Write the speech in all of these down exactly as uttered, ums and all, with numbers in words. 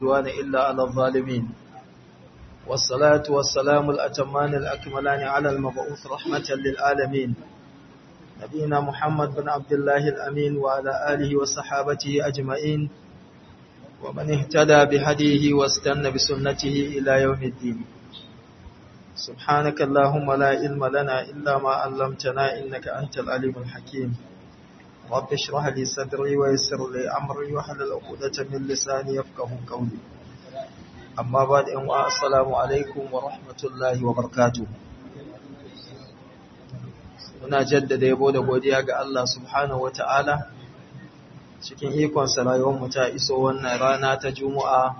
عدوان إلا على الظالمين والصلاة والسلام الأتمان الأكملان على المبعوث رحمة للعالمين نبينا محمد بن عبد الله الأمين وعلى آله وصحابته أجمعين ومن اهتدى بهديه واستنى بسنته إلى يوم الدين سبحانك اللهم لا علم لنا إلا ما علمتنا إنك أنت العليم الحكيم رب اشرح لي صدري ويسر لي أمري واحلل عقدة من لساني يفقهوا قولي أما بعد السلام عليكم ورحمة الله وبركاته muna jaddada yabo da godiya ga Allah subhanahu wataala cikin ikon sa rayuwar mu ta iso wannan rana ta Juma'a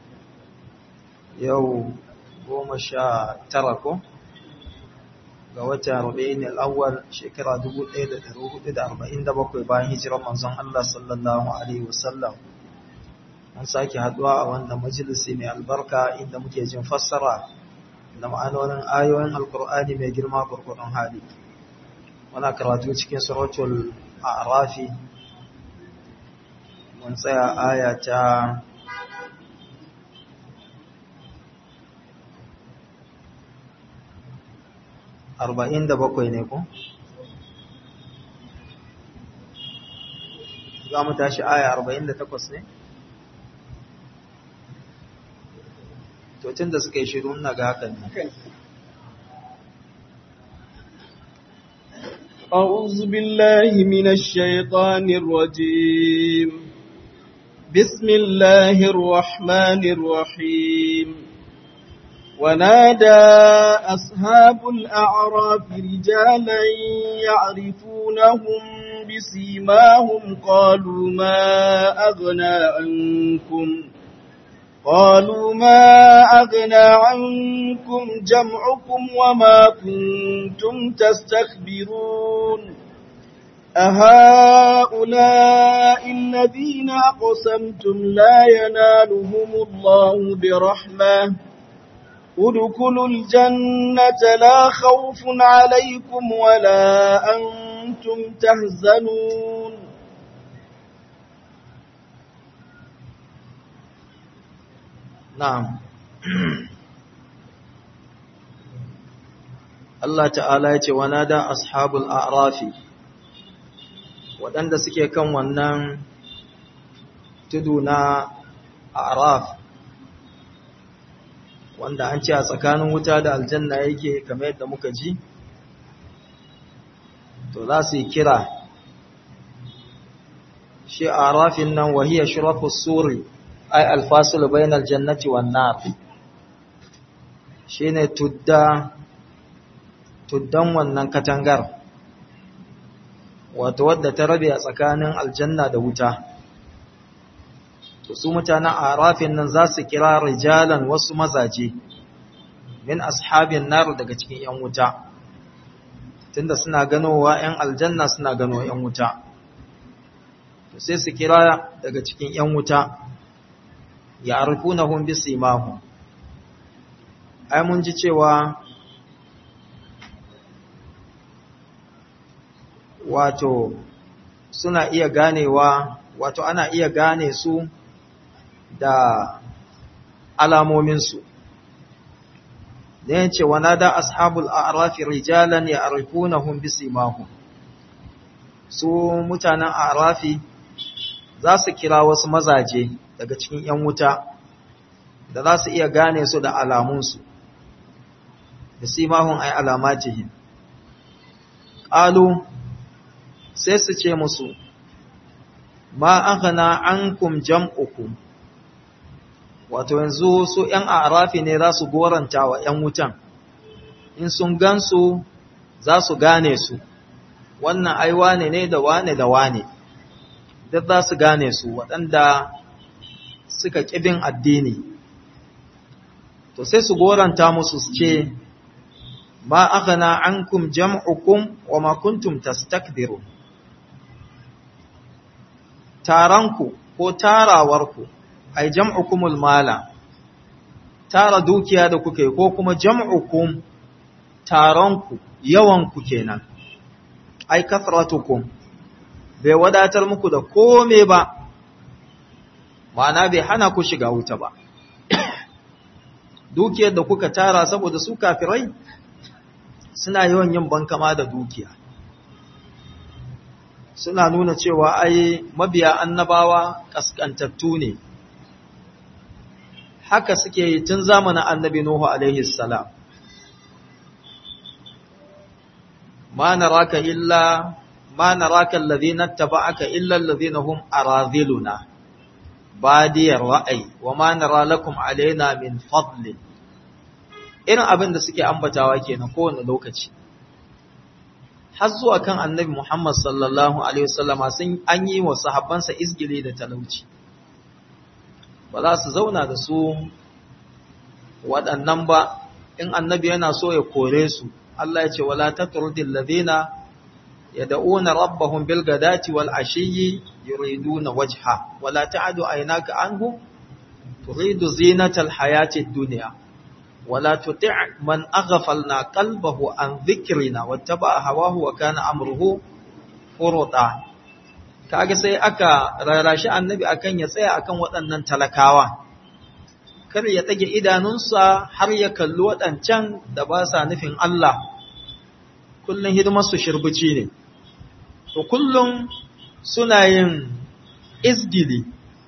yau goma sha tara ko ga watan Rabi'ul Awwal shekara dubu ɗaya da ɗari hudu da arba'in da bakwai bayan hijirar manzon Allah sallallahu alaihi wasallam mun sake haduwa a wannan majalisi mai albarka inda muke jin fassara da ma'anonin ayoyin Alkur'ani mai girma gurgurun hali muna karatu cikin suratul A'raf mun tsaya aya ta arba'in da bakwai ne ko? Za mu tashi aya arba'in da takwas ne? To tun da suka yi shiru na ga hakan ne. أعوذ بالله من الشيطان الرجيم بسم الله الرحمن الرحيم ونادى أصحاب الأعراف رجالا يعرفونهم بسيماهم قالوا ما أغنى عنكم قالوا ما أغنى عنكم جمعكم وما كنتم تستكبرون أهؤلاء الذين أقسمتم لا ينالهم الله برحمة ادخلوا الجنة لا خوف عليكم ولا أنتم تحزنون نعم Allah ta'ala ya ce wa nada ashabul a'rafi waɗanda suke kan wannan tudu na a'raf wanda an ce a tsakanin wuta da aljanna yake kamar yadda muka ji to za su yi kira shi a'rafin nan wahiya shurafus suri ay alfasil bainal jannati wan nar shine tudda tuddan wannan katangar wato wadda ta rabe a tsakanin aljanna da wuta to su mutanen arafin nan za su kira rijalan wasu mazaje min ashabin nar daga cikin yan wuta tunda suna ganowa yan aljanna suna gano yan wuta to sai su kira daga cikin yan wuta ya'rifunahum bisimahum ai mun ji cewa wato suna iya ganewa wato ana iya gane su da alamominsu da yace wanada ashabul a'rafi rijalan ya'rifunahum bisimahum su mutanen a'rafi za su kira wasu mazaje daga cikin ‘yan wuta da za su iya gane su da alamunsu, da simahun ai alamatihin. Ƙalu sai su ce musu, ma aghna ankum jam'ukum, wato yanzu su ‘yan arafi ne za su goranta wa ‘yan wutan, in sun gansu za su gane su, wannan ai wane ne da wane da wane, duk za su gane su waɗanda suka ƙibin addini to sai su goranta musu su ce ma aghna ankum jam'ukum wa ma kuntum tastakbirun taranku ko tarawarku ai jam'ukumul mala tara dukiya da kuke ko kuma jam'ukum taranku yawanku kenan ai kasratukum bai wadatar muku da kome ba ma'ana bai hana ku shiga wuta ba dukiyar da kuka tara, saboda su kafirai suna yawan yin bankama da dukiya, suna nuna cewa ai mabiya annabawa kaskantattu ne. Haka suke yi tun zamanin annabi Nuhu alaihi salam. ma naraka illa ma naraka alladhina ittaba'aka illa alladhina hum aradhiluna badiyar ra'ayi wa ma nara lakum alaina min fadlin. Irin abin da suke ambatawa kenan kowane lokaci har zuwa kan annabi Muhammad sallallahu alaihi wasallama sun an yi wa sahabbansa izgili da talauci, ba za su zauna da su waɗannan ba. In annabi yana so ya kore su, Allah ya ce wala tatrudil ladina yad'una rabbahum bil gadati wal ashiyyi yuriduna wajha wala ta'du aynaka anhum turidu zinatal hayatid dunya wala tuti' man aghfalna qalbahu an dhikrina wattaba'a hawahu wa kana amruhu furuta. Kaga sai aka rarashi annabi akan ya tsaya akan waɗannan talakawa, kar ya tage idanunsa har ya kalli waɗancan da ba sa nufin Allah, kullun hidimar su shirbici ne, to kullum suna yin izgili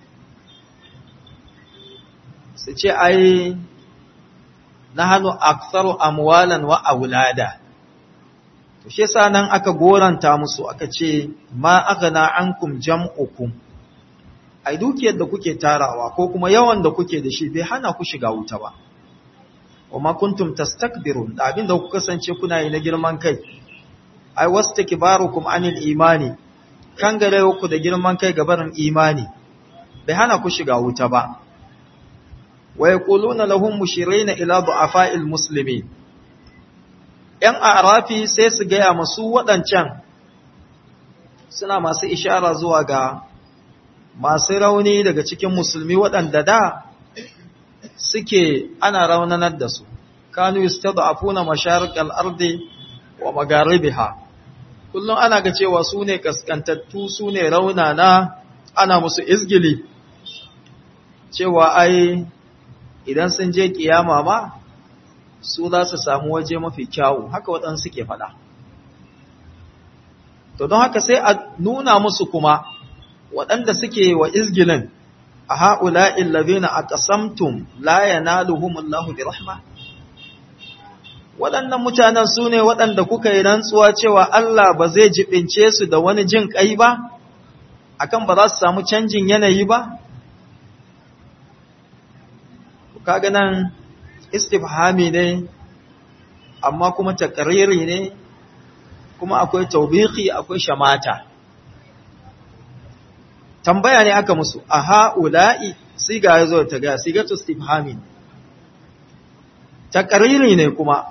su ce ai nahnu aktharu amwalan wa aulada. To shi yasa nan aka goranta musu aka ce ma aghna ankum jam'ukum, ai dukiyar da kuke tarawa ko kuma yawan da kuke da shi bai hana ku shiga wuta ba. Wa ma kuntum tastakbirun, da abin da ku kasance kuna yi na girman kai, ai wastakbarukum anil imani, kan gare ku da girman kai ga barin imani bai hana ku shiga wuta ba. Wa yaquluna lahum mushirina ila du'afa'il muslimin, ‘yan arafi sai su gaya masu waɗancan suna masu ishara zuwa ga masu rauni daga cikin musulmi waɗanda da suke ana raunanar da su, kanu yustad'afuna masharikal ardi wa magaribiha, kullum ana ga cewa su ne kaskantattu, su ne raunana, ana musu izgili cewa ai idan sun je kiyama ma su za su samu waje mafi kyawu, haka waɗansu suke faɗa. To don haka sai a nuna musu kuma waɗanda suke wa izgilin, a ha'ula'in labina a ƙasamtum la yanaluhumullahu bi rahma. Waɗannan mutanen su ne waɗanda kuka yi rantsuwa cewa Allah ba zai jibince su da wani jin ƙai ba, akan ba za su samu canjin yanayi ba. Kaga nan istifhami ne, amma kuma takariri ne, kuma akwai taubiki, akwai shamata. Tambaya ne aka musu, a ha'ula'i siga ya zo ta ga, siga tu istifhami. Takariri ne kuma,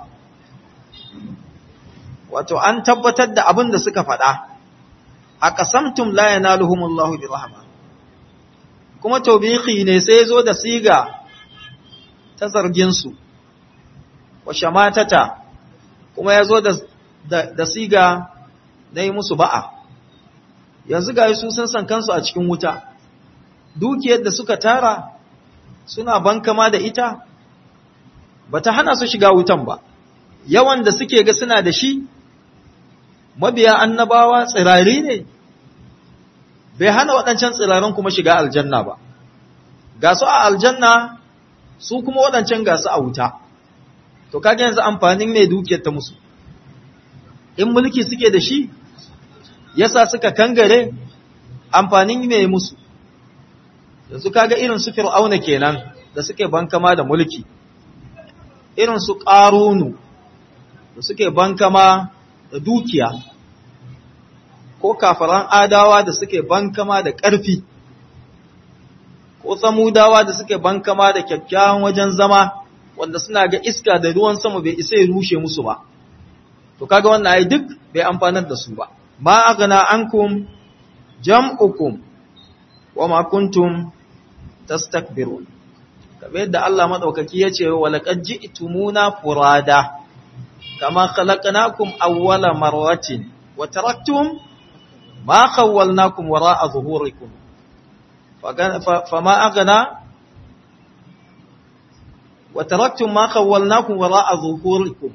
wato an tabbatar da abin da suka faɗa, a ƙasamtum la yanaluhumullahu bi rahma. Kuma taubiki ne sai zo da siga ta zarginsu, wa shamatata, kuma ya zo da, da, da siga na yi musu ba'a. Yanzu ga su sun san kansu a cikin wuta, dukiyar da suka tara suna bankama da ita, ba ta hana su shiga wutan ba, yawan da suke ga suna da shi, mabiya annabawa tsirari ne, bai hana waɗancan tsirarin kuma shiga aljanna ba. Ga su a aljanna, su kuma waɗancan gasu a wuta. To kage yanzu amfanin mai dukiyar ta musu, in mulki suke da shi yasa suka kangare, amfanin mai musu. Yanzu kaga irin su fir'auna kenan da suke bankama da mulki, irin su qarunu da suke bankama da dukiya, ko kafaran adawa da suke bankama da ƙarfi, ko samudawa da suke bankama da kyakkyawan wajen zama, wanda suna ga iska da ruwan sama bai isa ya rushe musu ba. To kaga wannan ai duk bai amfanar da su ba. Ma aghna ankum jam'ukum wa ma kuntum tastakbirun. Kamar yadda Allah madaukaki yace wa laqad ji'tumuna furada kama khalaqnakum awwala marratin wa taraktum ma khawwalnakum wara'a zuhurikum. fama aghna wa taraktum ma khawwalnakum wara'a dhuhurikum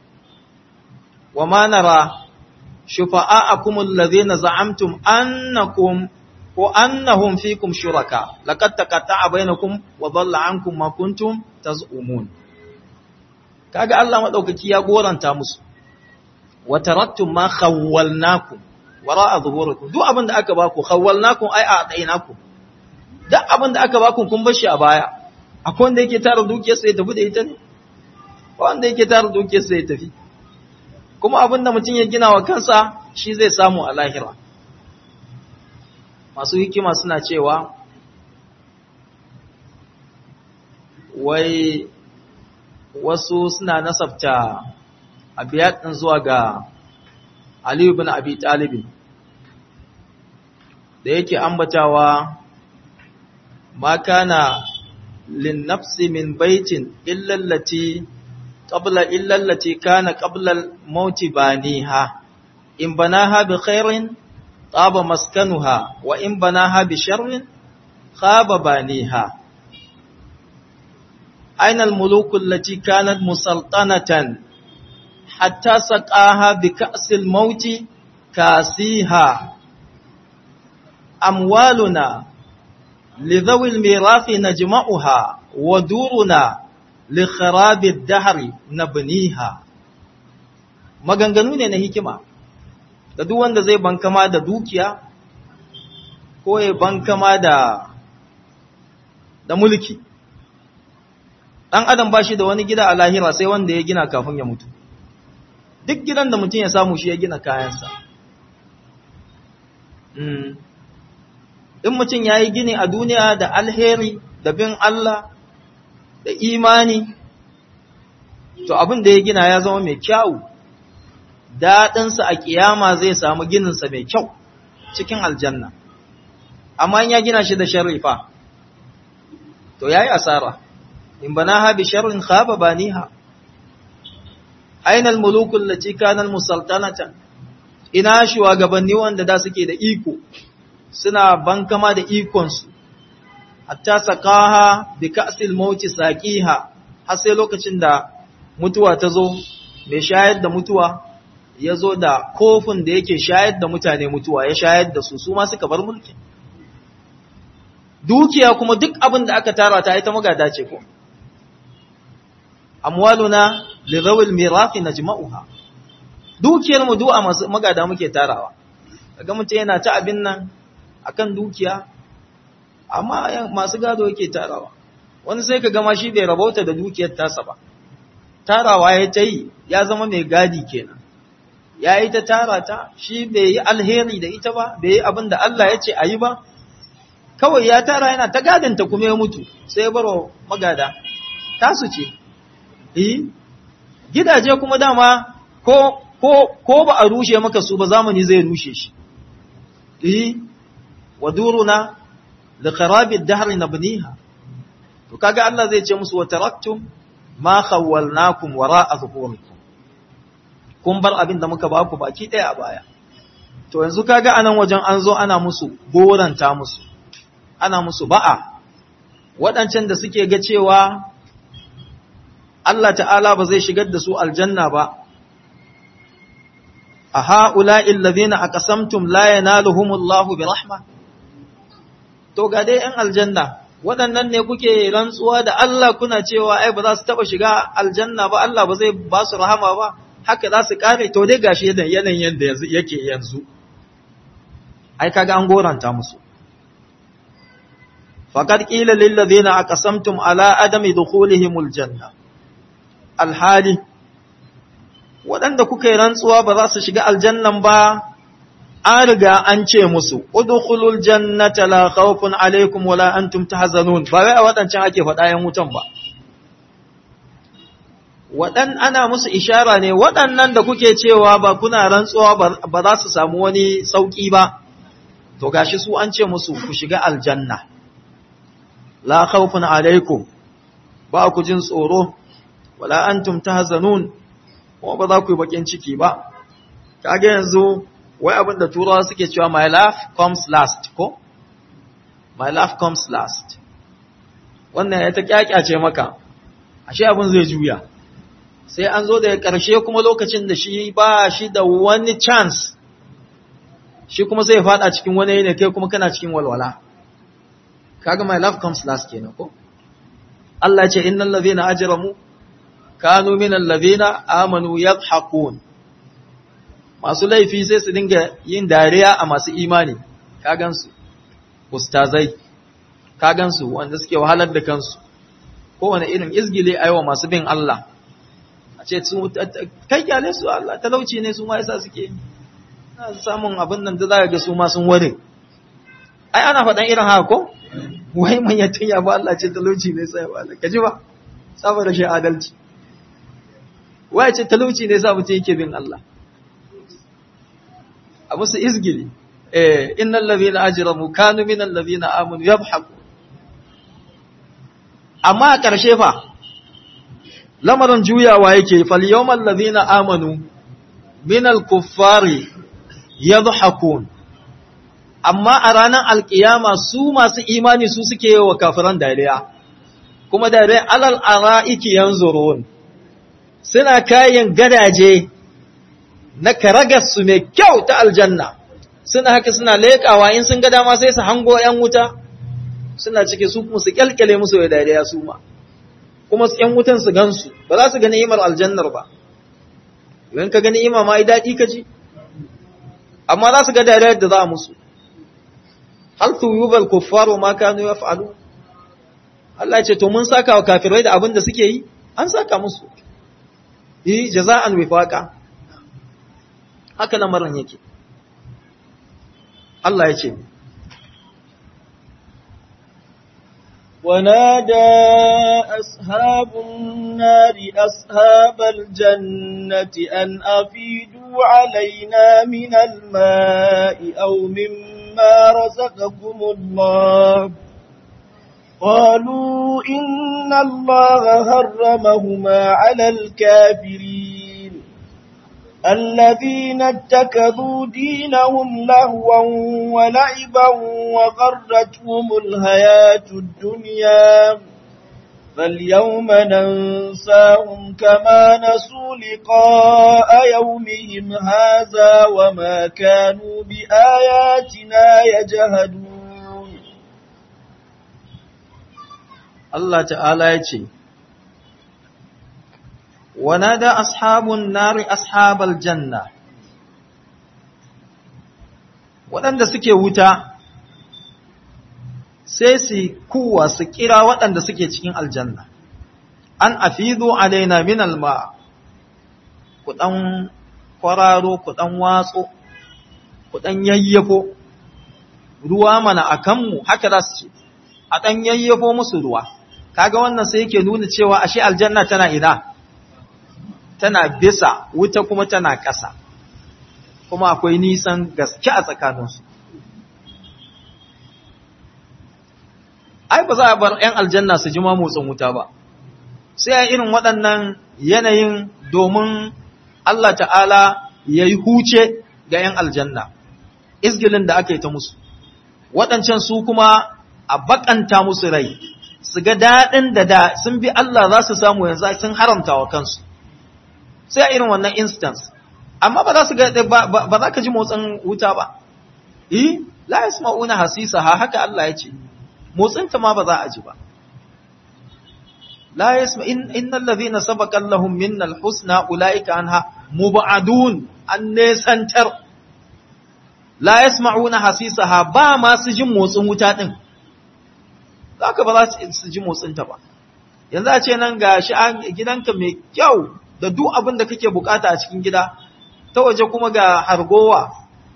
wama nara shufa'akum alladhina za'amtum annakum wa annahum fikum shuraka laqad taqatta'a bainakum wa dhalla 'ankum ma kuntum taz'umun. Kaga Allah madaukaki ya goranta musu wa taraktum ma khawwalnakum wara'a zuhurikum, duk abin da aka baku khawwalnakum ai a dainakum, duk abin da aka baku kun bar shi a baya. Akwai wanda yake tara dukiyar sai ya tafi da ita ne, wanda yake tara dukiyar sai ya tafi, kuma abin da mutum ya gina wa kansa shi zai samu a lahira. Masu hikima suna cewa wai wasu suna nasabta abiyat din zuwa ga Ali ibn Abi Talib da yake ambatawa ma kana lin nafsi min baitin illa allati qabla illa allati kana qabla al-maut baniha in banaha bi khairin taba maskanuha wa in banaha bi sharrin khaba baniha. أين الملوك التي كانت مسلطنة حتى سقاها بكأس الموت كاسيها أموالنا لذوي الميراث نجمعها ودورنا لخراب الدهر نبنيها. maganganu ne na hikima da duk wanda zai bankama da dukiya ko ya bankama da da mulki. Dan adam ba shi da wani gida a lahira sai wanda ya gina kafin ya mutu. Duk gidan da mutum ya samu shi ya gina kayansa. Mm. In mutum ya yi gini a duniya da alheri, da bin Allah, da imani, to abin da ya gina ya zama mai kyau. Daɗinsa a ƙiyama zai samu gininsa mai kyau cikin aljanna. Amma in ya gina shi da sharrifa, to ya yi asara. in banaha bi sharrin khaba baniha. Aina al-muluku allati kana al-musaltanatan, ina shugabanni wanda da suke da iko suna bankama da ikon su, hatta saqaha bi ka'sil mauti saqiha, har sai lokacin da mutuwa ta zo, mai shayar da mutuwa ya zo da kofin da yake shayar da mutane mutuwa, ya shayar da su, su ma suka bar mulki. Dukiya kuma duk abin da aka tara ta ita magada ce ko. Amwaluna li zawil mirathi najma'uha, dukiyar mu du'a magada muke tarawa. Kaga mutum yana ta abin nan akan dukiya, amma masu gado yake tarawa. Wani sai kaga ma shi bai rabauta da dukiyar tasa ba, tarawa ya ta yi, ya zama mai gadi kenan. Ya yi ta tara ta, shi bai yi alheri da ita ba, bai yi abin da Allah ya ce a yi ba, kawai ya tara yana ta gadanta kuma ya mutu, sai ya baro magada, tasu ce. Eh, gidaje kuma dama ko, ko, ko ba a rushe maka su ba zamani zai rushe shi. Eh, wa duruna da kharabid dahri nabniha. To kaga Allah zai ce musu wa taraktum ma khawwalnakum wara'a zuhurikum. Kun bar abin da muka ba ku baki ɗaya a baya. To yanzu kaga anan wajen an zo ana musu goranta musu, ana musu ba'a. Waɗancan da suke ga cewa Allah ta'ala ba zai shigar da su aljanna ba. A ha'ula'i allazina aqasamtum la yanaluhumullahu bi rahma. To ga dai ‘yan aljanna, waɗannan ne kuke rantsuwa da Allah kuna cewa ai ba za su taɓa shiga aljanna ba, Allah ba zai ba su rahama ba, haka za su ƙare, to dai gashi yanayin yadda yake yanzu. Ai, kaga an goranta musu. Faƙar ƙila lillazina aqasamtum ala adami dukhulihimul janna. Alhali, waɗanda kuka yi rantsuwa ba za su shiga aljannan ba, an riga an ce musu, udkhulul jannata la khawfun alaikum wala antum tahzanun. Ba wai a waɗancan ake faɗa yan wutan ba. Waɗan ana musu ishara ne, waɗannan da kuke cewa ba kuna rantsuwa ba za su samu wani sauƙi ba, to gashi su an ce musu ku shiga aljanna. La khawfun alaikum, ba ku jin tsoro, wala antum tahzanun, kuma ba za ku yi bakin ciki ba. Kage yanzu wai abin da turawa suke cewa my life comes last ko? my life comes last. Wannan ya ta kyakyace maka, ashe abin zai juya. Sai an zo da ƙarshe kuma lokacin da shi ba shi da wani chance, shi kuma sai ya fada cikin wani ne kai kuma kana cikin walwala. Kaga my life comes last kenan ko? Allah ce innal ladhina ajramu kanu minal ladhina amanu yadhhakun. Masu laifi sai su dinga yin dariya a masu imani. Ka gansu ustazai, ka gansu wanda suke wahalar da kansu. Kowane irin izgile aiwa masu bin Allah. A ce su kai kyale su Allah talauci ne su ma yasa suke na samun abin nan da za ga su ma sun ware. Ai ana faɗan irin haka ko? Wai manyatan ya ba Allah ce talauci ne sai ba Allah. Kaji ba? Saboda shi adalci. Wai ce talauci ne sa mutum yake bin Allah. A musu izgili. Eh innal ladhina ajramu kanu minal ladhina amanu yadhhaku. Amma a ƙarshe fa lamarin juyawa yake fal yawmal ladhina amanu minal kuffari yadhhakun. Amma a ranar alkiyama su masu imani su suke yi wa kafiran dariya, kuma dariya alal ara'iki yanzurun, suna kayan gadaje na karagarsu mai kyau ta aljanna, suna haka suna leƙawa in sun ga dama sai su hango ‘yan wuta, suna cike su kuma su kyalkyale musu da dariya su ma, kuma ‘yan wutan su gansu, ba za su gani imar aljannar ba, idan ka gani ima ma yi daɗi ka ji, amma za su ga dariya da za a musu. Hal tuyubal kuffaru ma kanu yaf'alu. Allah ya ce to mun saka wa kafirai da abin da suke yi, an saka musu. Yi jaza'an wifaqa. Haka lamarin yake. Allah ya ce ونادى أصحاب النار أصحاب الجنة أن أفيدوا علينا من الماء أو مما رزقكم الله قالوا إن الله حرمهما على الكافرين الذين اتخذوا دينهم لهوا ولعبا وغرتهم الحياة الدنيا فاليوم ننساهم كما نسوا لقاء يومهم هذا وما كانوا بآياتنا يجهدون. الله تعالى يقول ونادى أصحاب النار أصحاب الجنة waɗanda suke wuta sai su kuwa su kira waɗanda suke cikin aljanna an afidu alaina min alma ku ɗan kwararo ku ɗan watso ku ɗan yayyafo ruwa mana a kanmu haka za su ce a ɗan yayyafo musu ruwa kaga wannan sai yake nuna cewa ashe aljanna tana ina tana bisa wuta kuma tana ƙasa kuma akwai nisan gaske a tsakaninsu ai ba za a bar 'yan aljanna su ji motsin wuta ba sai a irin waɗannan yanayin domin Allah ta'ala ya yi huce ga 'yan aljanna izgilin da aka yi ta musu waɗancan su kuma a bakanta musu rai su ga daɗin da da sun bi Allah za su samu yanzu sun haramta wa kansu sai a irin wannan instance amma ba za su ga ba za ka ji motsin wuta ba eh la yasma'una hasisaha haka Allah ya ce motsin ta ma ba za a ji ba la yasma innal ladhina sabaqa lahum minnal husna ulaika anha mubadun an nesantar la yasma'una hasisaha ba ma su jin motsin wuta din zaka ba za su ji motsin ta ba yanzu a ce nan gashi gidanka mai kyau da duk abin da kake bukata a cikin gida ta waje kuma ga hargowa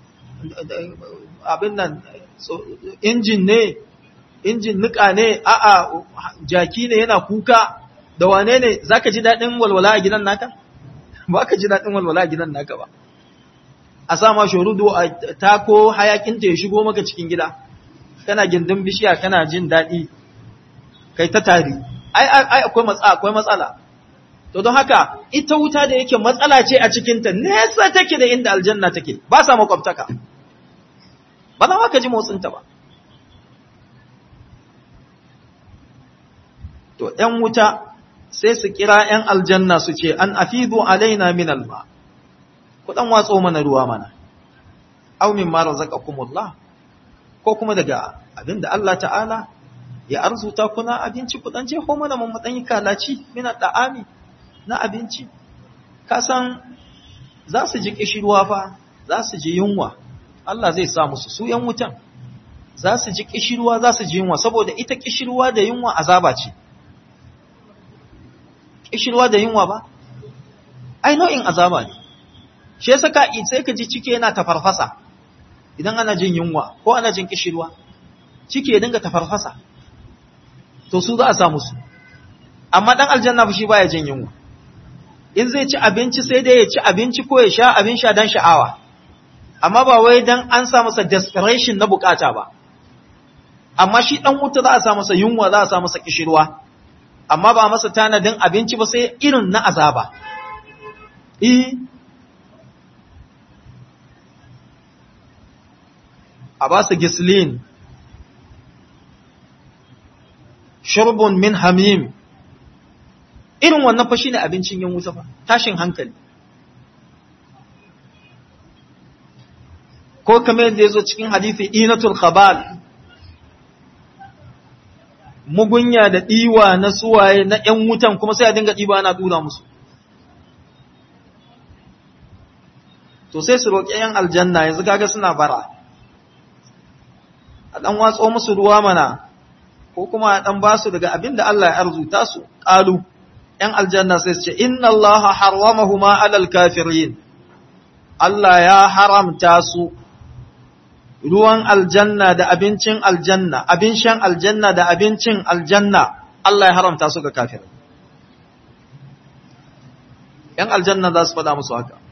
abin nan injin ne injin nika ne a'a jaki ne yana kuka da wane ne zaka ji dadin walwala a gidan naka ba ka ji dadin walwala a gidan naka ba a sama shorudo a tako hayakin ta ya shigo maka cikin gida kana gindin bishiya kana jin dadi kai ta tari ai ai akwai matsala akwai matsala to don haka ita wuta da yake matsala ce a cikinta nesa take da inda aljanna take ba sa makwabtaka ba za ka ji motsinta ba to ‘yan wuta sai su kira ‘yan aljanna su ce, an afidu alaina min alma, ku ɗan watso mana ruwa mana, au min mara zaka kumullah, ko kuma daga abin da Allah ta'ala ya arzuta kuna abinci ku ɗan jeho mana mun ɗan yi kalaci mina ɗa'ami na abinci, ka san za su ji ƙishirwa fa, za su ji yunwa, Allah zai sa musu su ‘yan wutan, za su ji ƙishirwa za su ji yunwa, saboda ita ƙishirwa da yunwa azaba ce. Ƙishirwa da yunwa ba? Ai nau'in azaba ne, shi ya saka sai ka ji ciki yana tafarfasa, idan ana jin yunwa ko ana jin ƙishirwa, ciki ya dinga tafarfasa, to su za a sa musu. Amma ɗan aljanna shi baya jin yunwa, in zai ci abinci sai dai ya ci abinci ko ya sha abin sha don sha'awa, amma ba wai don an sa masa desperation na bukata ba. Amma shi ɗan wuta za a sa masa yunwa, za a sa masa ƙishirwa, amma ba masa tanadin abinci ba sai irin na azaba. E, a ba su gislin, shurbun min hamim, irin wannan fa shine abincin yan wuta fa, tashin hankali. Ko kamar yadda ya zo cikin hadisi inatul khabal, mugunya da ɗiwa na suwaye na ‘yan wutan kuma sai a dinga ɗiba ana ɗura musu. To sai su roƙi ‘yan aljanna yanzu kaga suna bara, a ɗan watso musu ruwa mana, ko kuma a ɗan ba su daga abin da Allah ya arzuta su, ƙalu, ‘yan aljanna sai su ce, Inna Allah harwamahu ma alal kafirin, Allah ya haramta su ruwan aljanna da abincin aljanna, abin shan aljanna da abincin aljanna, Allah ya haramta su ga kafirai. ‘Yan aljanna za su faɗa musu haka,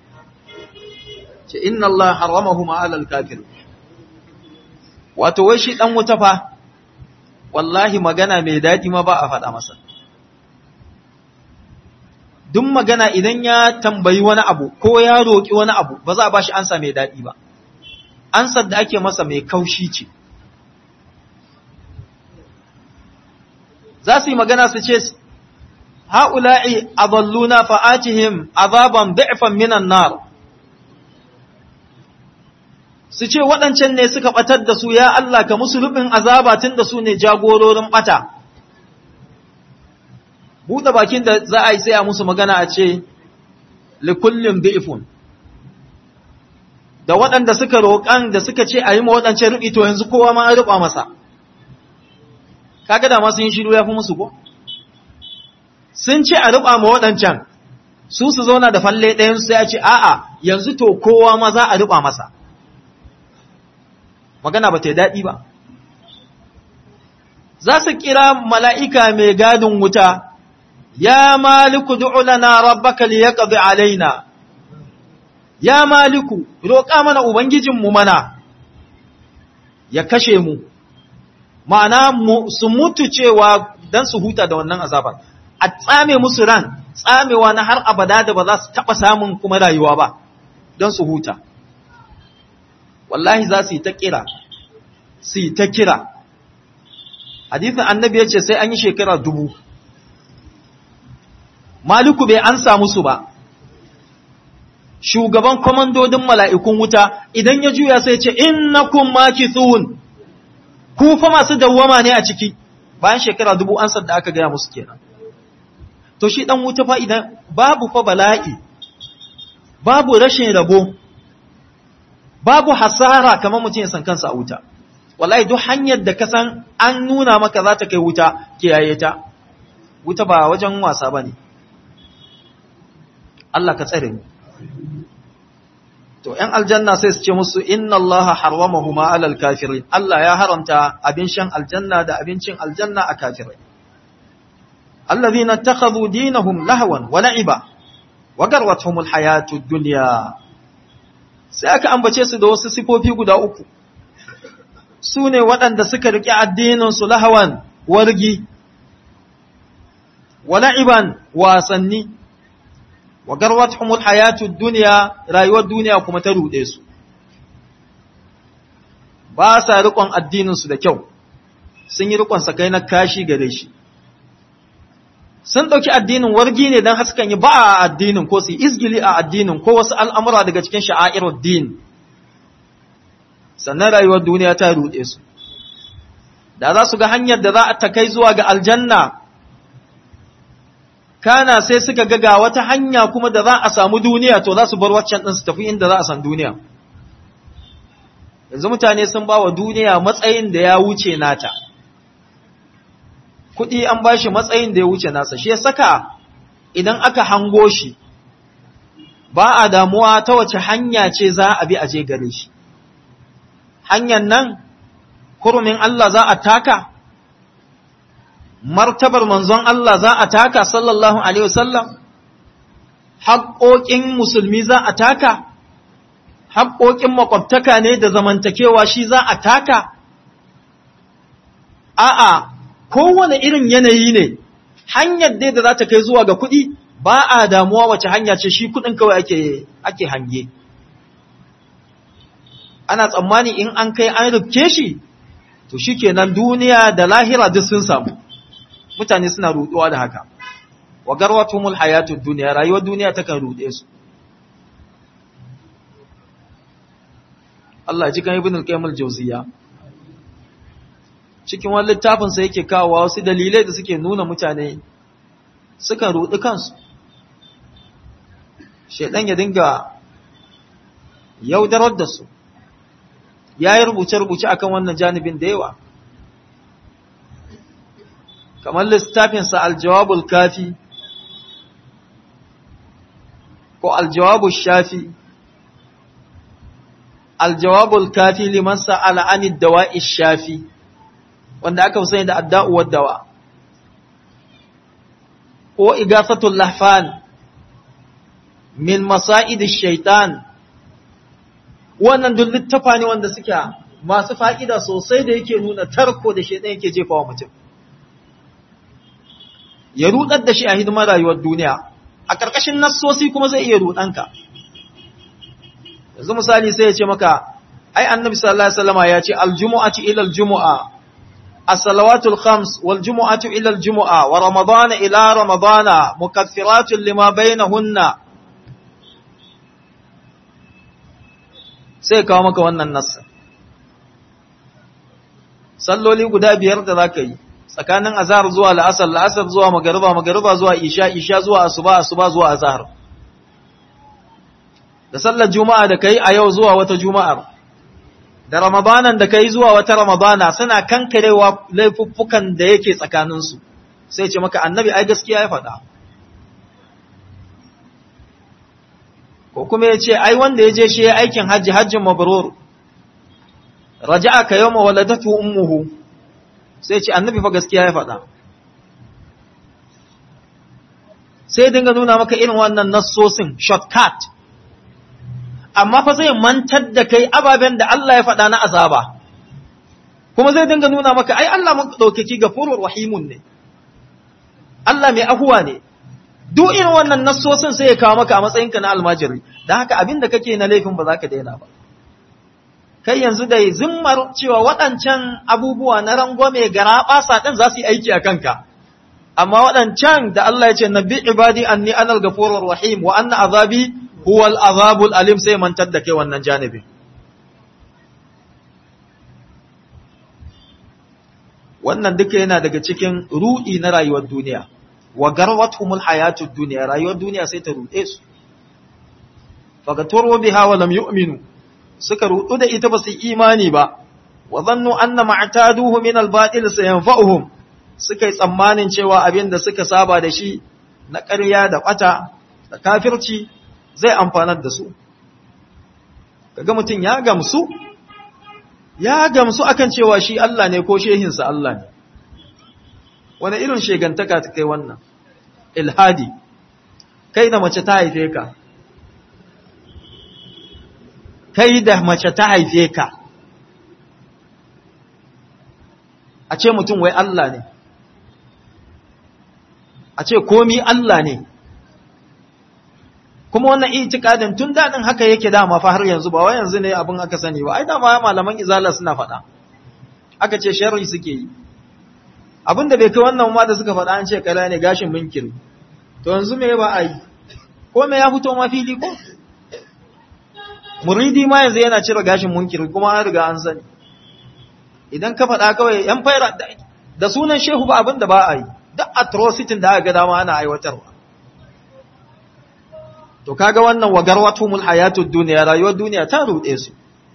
ce, Inna Allah haramahu ma'alal kafir. Wato, wai shi ɗan wuta fa, wallahi magana mai daɗi ma ba a faɗa masa. Duk magana idan ya tambayi wani abu, ko ya roƙi wani abu, ba za a ba shi ansa mai daɗi ba. Ansar da ake masa mai kaushi ce. Za su yi magana su ce, Ha'ula'i aballuna fa'atihim azaban da'ifan minan nar. Su ce waɗancan ne suka ɓatar da su, ya Allah ka musu rufin azaba tun da su ne jagororin ɓata. Buɗe bakin da za a yi sai a musu magana a ce, Likullin da'ifun. Da waɗanda suka roƙan da suka ce a yi ma waɗancan ruɓi, to yanzu kowa ma an ruɓa masa. Kaga da masu yin shiru ya fi musu ko? Sun ce a ruɓa ma waɗancan, su su zauna da falle ɗayansu sai a ce, a'a, yanzu to kowa ma za a ruɓa masa. Magana ba ta yi daɗi ba. Za su kira mala'ika mai gadin wuta, ya maliku du'u lana rabbaka liyaqdi alaina. Ya maliku, roƙa mana Ubangijinmu mana, ya kashe mu, ma'ana su mutu cewa don su huta da wannan azabar, a tsame musu ran, tsamewa na har abada da ba za su taɓa samun kuma rayuwa ba, don su huta. Wallahi za su yi ta kira, su yi ta kira. Hadithin annabi ya ce sai an yi shekara dubu. Maliku bai ansa musu ba. Shugaban komandodin mala'ikun wuta idan ya juya sai ce, Innakum makithun, ku fa masu dawwama ne a ciki, bayan shekara dubu ansar da aka gaya musu kenan. To shi ɗan wuta fa idan babu fa bala'i, babu rashin rabo, babu hasara kamar mutum ya san kansa a wuta. Wallahi duk hanyar da ka san an nuna maka za ta kai wuta, kiyaye ta. Wuta ba wajen wasa ba ne. Allah ka tsare mu. To, ‘yan aljanna sai su ce musu, Inna Allah harwamahu ma'alal kafirin, Allah ya haramta abin shan aljanna da abincin aljanna a kafirai. Allazi na takazu dinahum lahawan wa na'iba, wa garwatumul hayatu duniya. Sai aka ambace su da wasu sifofi guda uku, su ne waɗanda suka riƙe addininsu lahawan wargi, wa na'iban wasanni, wa garwatuhumul hayatud dunya, rayuwar duniya kuma ta rude su, ba sa riƙon addinin su da kyau, sun yi riƙon sakai na kashi gare shi, sun ɗauki addinin wargi ne don haskan yi ba a addinin ko su izgili a addinin ko wasu al'amura daga cikin sha'a'irud din, sannan rayuwar duniya ta ruɗe su. Da za su ga hanyar da za a ta kai zuwa ga aljanna, kana sai suka ga ga wata hanya kuma da za a samu duniya, to za su bar waccan ɗin su tafi inda za a san duniya. Yanzu mutane sun ba wa duniya matsayin da ya wuce nata, kuɗi an ba shi matsayin da ya wuce nasa, shi ya saka idan aka hango shi ba a damuwa ta wace hanya ce za a bi a je gare shi. Hanyar nan hurumin Allah za a taka, martabar manzon Allah za a taka sallallahu alaihi wasallam, haƙoƙin musulmi za a taka, haƙoƙin makwabtaka ne da zamantakewa shi za a taka. A'a, kowane irin yanayi ne, hanyar dai da za ta kai zuwa ga kuɗi ba a damuwa wace hanya ce, shi kuɗin kawai ake, ake hange. Ana tsammani in an kai an rubke shi, to shi kenan duniya da lahira duk sun samu. Mutane suna ruɗuwa da haka. Wa garwatumul hayatud duniya, rayuwar duniya takan ruɗe su. Allah ji kan Ibn al-Qayyim al-Jawziyya. Cikin wani littafin sa yake kawo wasu dalilai da suke nuna mutane sukan ruɗi kansu. Shedan ya dinga yaudarar da su. Ya yi rubuce-rubuce akan wannan janibin da yawa. Kamar littafinsa Al-Jawabul Kafi ko Al-Jawabul Shafi. Al-Jawabul Kafi liman sa'ala anid dawa'i shafi, wanda aka sani da adda'u wad dawa. Ko Igafatul Lahfan min masa'idish shaitan. Wannan duk littafa ne wanda suke masu fa'ida sosai da yake nuna tarko da shaitan yake jefawa mutum. Ya rudar da shi a hidimar rayuwar duniya, a ƙarƙashin nassosi kuma zai iya rudanka. Yanzu misali sai ya ce maka, ai annabi sallallahu alaihi wasallam ya ce aljumu'atu ila aljumu'a, as-salawatul khams wal jumu'atu ila aljumu'a wa ramadana ila ramadana mukaffiratun lima bainahunna. Sai kawo maka wannan nassa. Salloli guda biyar da zaka yi tsakanin azhar zuwa la'asar, la'asar zuwa magariba, magariba zuwa isha, isha zuwa asuba, asuba zuwa azhar. Da sallar juma'a da kai a yau zuwa wata juma'ar, da ramadanan da kai zuwa wata ramadana suna kankarewa laifuffukan da yake tsakaninsu. Sai ce maka annabi ai gaskiya ya faɗa. Ko kuma ya ce ai wanda ya je shi ya aikin hajji, hajjin mabrur, raja'a ka yawma waladatu ummuhu. Sai ce annabi fa gaskiya ya faɗa. Sai dinga nuna maka irin wannan nassosin shortcut, amma fa zai mantar da kai ababen da Allah ya faɗa na azaba, kuma zai dinga nuna maka ai Allah mun ɗaukaki gafurur rahimun ne, Allah mai ahuwa ne. Duk irin wannan nassosin sai ya kawo maka a matsayinka na almajiri, don haka abin da kake na laifin ba za ka daina ba. Kai yanzu da zimmar cewa waɗancan abubuwa na rangwame gara ɓasa ɗin za su yi aiki a kanka, amma waɗancan da Allah ya ce na bi ibadi anni anal gafurur rahim wa anna azabi huwal azabul alim, sai mantar da kai wannan janibin. Wannan duka yana daga cikin ruɗi na rayuwar duniya. Wa garwathumul hayatud dunya, rayuwar duniya sai ta ruɗe su. Fagaturu biha wa lam yu'minu, suka ruɗu da ita ba su imani ba. Wa dhannu anna ma'taduhu min al-batil sayanfa'uhum, suka yi tsammanin cewa abin da suka saba da shi na ƙarya da ɓata da kafirci zai amfanar da su. Kaga mutum ya gamsu, ya gamsu akan cewa shi Allah ne ko shehinsa Allah ne. Wani irin shegantaka ta kai wannan? Ilhadi, kai da mace ta haife ka, kai da mace ta haife ka, a ce mutum wai Allah ne, a ce komi Allah ne. Kuma wannan itikadin tun daɗin haka yake dama fa har yanzu, ba wai yanzu ne abin aka sani ba, ai dama malaman izala suna faɗa, aka ce sharri suke yi. abinda bai kai wannan ma da suka faɗa an ce kala ne gashin munkiri to yanzu me ba a yi ko me ya fito ma fili ko muridi ma yanzu yana cire gashin munkiri kuma an riga an sani idan ka faɗa kawai yan faira da sunan shehu ba abinda ba a yi duk atrocity da aka ga dama ana aiwatarwa to kaga wannan wagarwatumul hayatud dunya rayuwar duniya ta rude su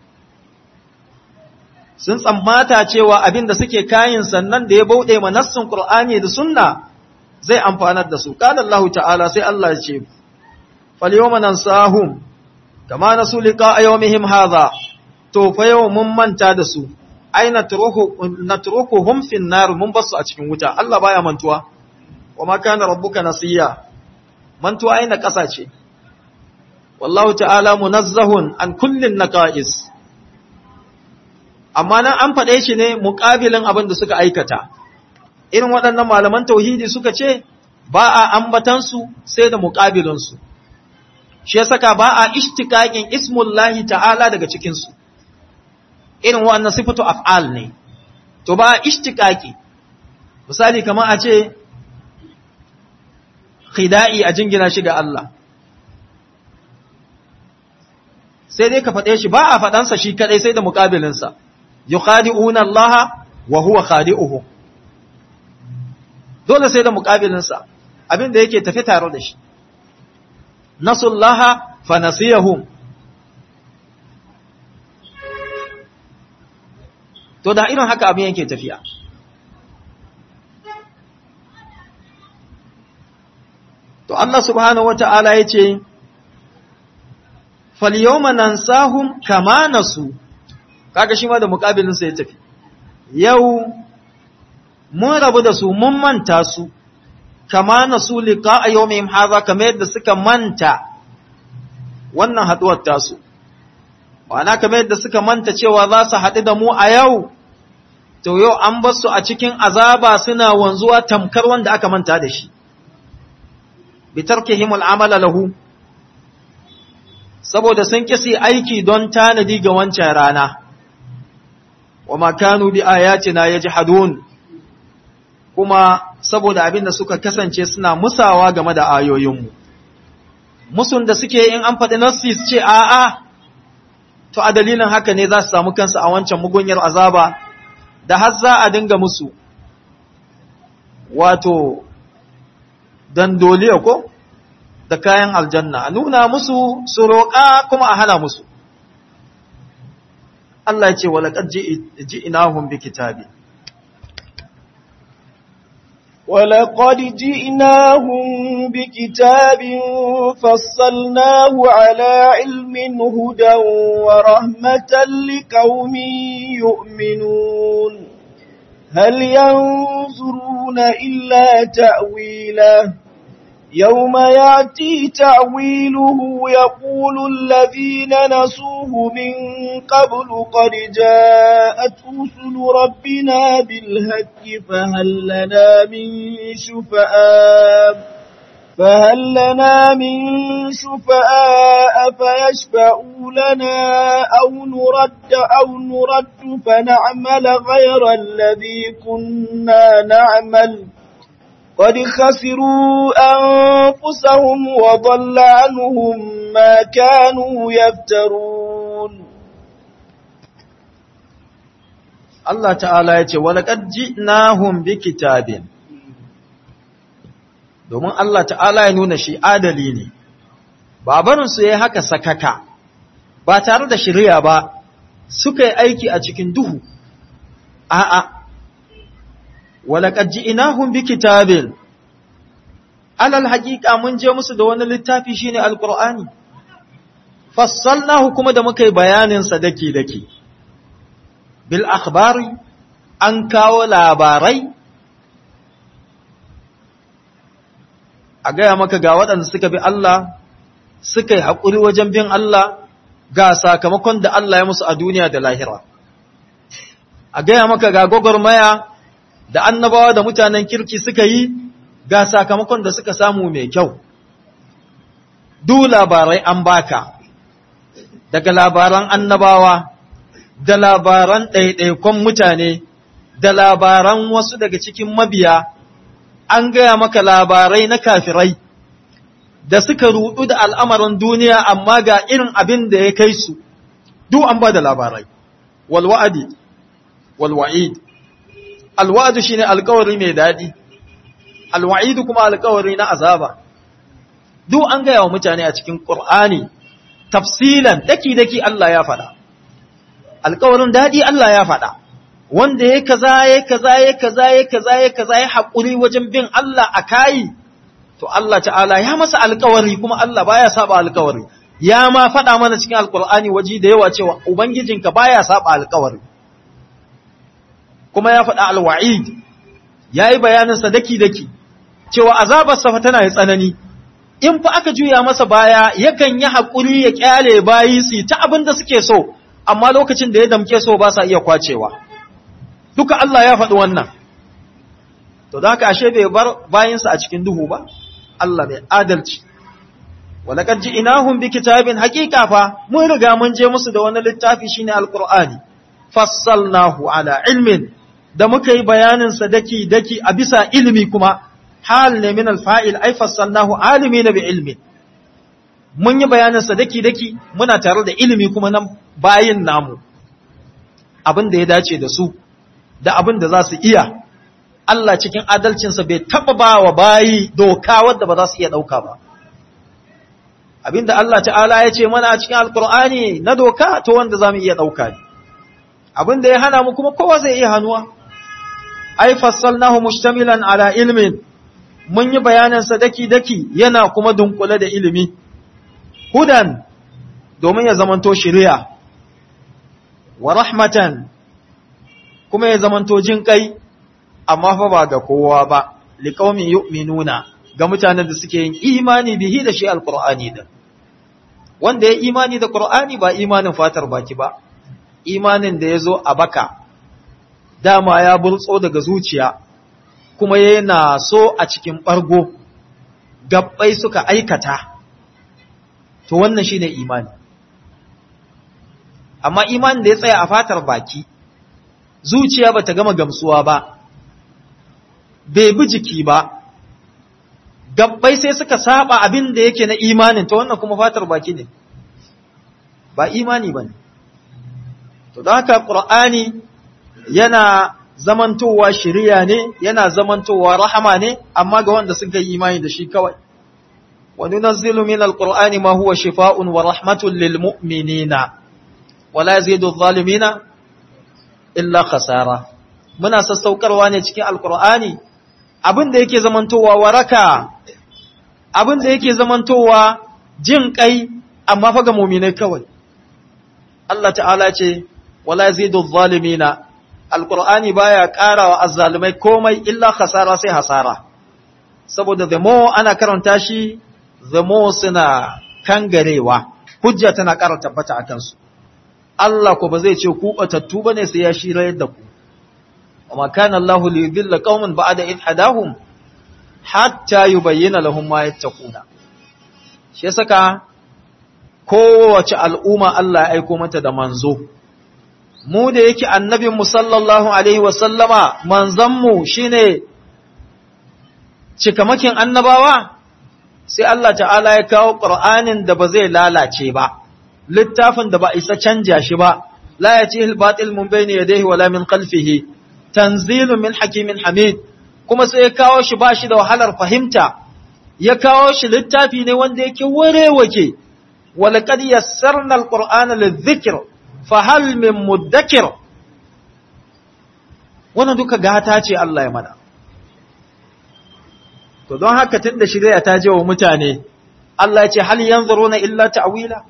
sun tsammata cewa abinda suke kayin sannan da ya bauɗe ma nassin Qur'ani da sunna zai amfanar da su qala Allah ta'ala sai Allah ya ce fal yawma nansahum kama nasu liqa yawmihim hadha to fa yau mun manta da su aina turuhu natrukuhum fin nar mun basu a cikin wuta Allah baya mantuwa wa ma kana rabbuka nasiya mantuwa aina kasa ce wallahu ta'ala munazzahun an kullin naqais amma nan an faɗe shi ne muƙabilin abin da suka aikata irin waɗannan malaman tauhidi suka ce ba a ambatansu sai da muƙabilinsu shi ya saka ba a ishtiƙaƙin ismullahi ta'ala daga cikinsu irin waɗannan sifatu af'al ne to ba a ishtiƙaƙi misali kamar a ce khida'i a jingina shi ga Allah sai dai ka faɗe shi ba a faɗansa shi kaɗai sai da muƙabilinsa yukhadi'una Allah wa huwa khadi'uhum dole sai da muqabilinsa abin da yake tafi tare da shi nasullaha fa nasiyahum to da irin haka abin yake tafiya to Allah subhanahu wata'ala yace fal yawma nansahum kama nasu kaga shi ma da muƙabilin sa ya tafi yau mun rabu da su mun manta su kama nasu liqa yawmihim hadha kamar yadda suka manta wannan haduwar tasu wana kamar yadda suka manta cewa za su haɗu da mu a yau to yau an bar su a cikin azaba suna wanzuwa tamkar wanda aka manta da shi bitarkihim al'amala lahu saboda sun kisi aiki don tanadi ga wancan rana wa ma kanu bi ayatina yajhadun kuma saboda abinda suka kasance suna musawa game da ayoyinmu musun da suke in an faɗi nassi su ce a'a to a dalilin haka ne za su samu kansu a wancan mugunyar azaba da har za a dinga musu wato dandoliya ko da kayan aljanna a nuna musu su roƙa kuma a hana musu Allah ya ce walaƙad ji'inahum bi kitabi ولقد جئناهم بكتاب فصلناه على علم هدى ورحمة لقوم يؤمنون هل ينظرون إلا تأويله يوم يأتي تأويله يقول الذين نسوه من قبل قد جاءت رسل ربنا بالحق فهل لنا من شفعاء فهل لنا من شفعاء فيشفعوا لنا أو نرد أو نرد فنعمل غير الذي كنا نعمل قد خسروا أنفسهم وضل عنهم ما كانوا يفترون Allah ta'ala ya ce walaƙad ji'nahum bi kitabin domin Allah ta'ala ya nuna shi adali ne ba barin su yayi haka sakaka ba tare da shari'a ba suka yi aiki a cikin duhu a'a walaƙad ji'nahum bi kitabin alal haqiqa mun je musu da wani littafi shine alqur'ani fassalnahu kuma da muka yi bayanin sa dake dake bil akhbari an kawo labarai a gaya maka ga waɗanda suka bi Allah suka yi haƙuri wajen bin Allah ga sakamakon da Allah ya musu a duniya da lahira a gaya maka ga gwagwarmaya da annabawa da mutanen kirki suka yi ga sakamakon da suka samu mai kyau duk labarai an baka daga labaran annabawa da labaran ɗaiɗaikon mutane da labaran wasu daga cikin mabiya, an gaya maka labarai na kafirai da suka rudu da al'amarin duniya amma ga irin abin da ya kai su, duk an ba da labarai. Walwa'adi, walwa'id. Alwa'adu shi ne alkawari mai daɗi, alwa'idu kuma alkawari na azaba. Duk an gaya wa mutane a cikin ƙur'ani, tafsilan daki-daki Allah ya faɗa. Alkawarin daɗi Allah ya faɗa. Wanda ya kaza, ya kaza, ya kaza, ya kaza, ya kaza, ya haƙuri wajen bin Allah a kayi, to Allah ta'ala ya masa alkawari kuma Allah baya saba alkawari. Ya ma faɗa mana cikin alkur'ani waje da yawa cewa Ubangijinka baya saba alkawari. Kuma ya faɗa alwa'id, ya yi bayaninsa daki-daki, cewa azabarsa fa tana yi tsanani. In fa aka juya masa baya, yakan yi haƙuri ya ƙyale bayi su ta abin da suke so, amma lokacin da ya damke so ba sa iya kwacewa. Duka Allah ya faɗi wannan. To da haka ashe bai bar bayinsa a cikin duhu ba, Allah mai adalci. Walakar ji inahun bi kitabin haƙiƙa fa, mun riga mun je musu da wani littafi shine Alƙur'ani, fassalnahu ala ilmin, da muka yi bayaninsa daki-daki a bisa ilimi kuma, hal ne min alfa'il, ai fassalnahu alimi na bi ilmin. Mun yi bayaninsa daki-daki muna tare da ilimi kuma nan bayin namu, abin da ya dace da su, da abin da za su iya. Allah cikin adalcinsa bai taɓa ba wa bayi doka wadda ba za su iya ɗauka ba. Abinda Allah ta'ala ya ce mana a cikin Alƙur'ani na doka to wanda za mu iya ɗauka ne. Abinda ya hana mu kuma kowa zai iya hannuwa. Ai, fassalnahu mushtamilan ala ilmin, mun yi bayanansa daki-daki yana kuma dunkule da ilimi. Hudan, domin ya zamanto shiriya, wa rahmatan, kuma ya zamanto jin kai, amma fa ba ga kowa ba, liƙaumin yu'minuna, ga mutanen da suke yin imani bihi da shi alƙur'ani da. Wanda ya imani da ƙur'ani ba imanin fatar baki ba, imanin da ya zo a baka, dama ya burtso daga zuciya, kuma yana so a cikin ɓargo, gabbai suka aikata, to wannan shi ne imani. Amma imanin da ya tsaya a fatar baki, zuciya ba ta gama gamsuwa ba, bai bi jiki ba, gabbai sai suka saba abin da yake na imanin, to wannan kuma fatar baki ne, ba imani ba ne. To don haka ƙur'ani yana zamantowa shiriya ne, yana zamantowa rahama ne, amma ga wanda suka yi imani da shi kawai. Wa nunazzilu min alqur'ani ma huwa shifaa'un wa rahmatun lil mu'minina wa la yazidu adh-dhalimina illa khasara. Muna sassaukarwa ne cikin alqur'ani abin da yake zamantowa waraka, abin da yake zamantowa jin kai, amma fa ga mu'minai kawai. Allah ta'ala ce wala yazidu adh-dhalimina, alqur'ani baya ƙarawa azzalimai komai illa khasara, sai hasara. Saboda the more ana karanta shi, the more suna kangarewa, hujja tana ƙara tabbata akan su. Allah ko ba zai ce ku batattu bane sai ya shiryar da ku. Wa kana Allahu li yudilla qauman ba'da id hadahum hatta yubayyana lahum ma yattaquna. Shi saka kowace al'umma Allah ya aiko mata da manzo. Mu da yake annabin mu sallallahu alaihi wa sallama manzon mu shine cikamakin annabawa, sai Allah ta'ala ya kawo Qur'anin da ba zai lalace ba, littafin da ba isa canja shi ba, la yatihi al-batil min bayni yadayhi wala min khalfihi, tanzilun min hakimin hamid. Kuma sai ya kawo shi ba shi da wahalar fahimta, ya kawo shi littafi ne wanda yake warewake, walaqad yassarna al-qur'ana lidh-dhikr fa hal min mudakkir. Wannan duka gata ce Allah ya mana. To don haka tun da shirya ta je wa mutane, Allah ya ce hal yanzuruna illa ta'wila.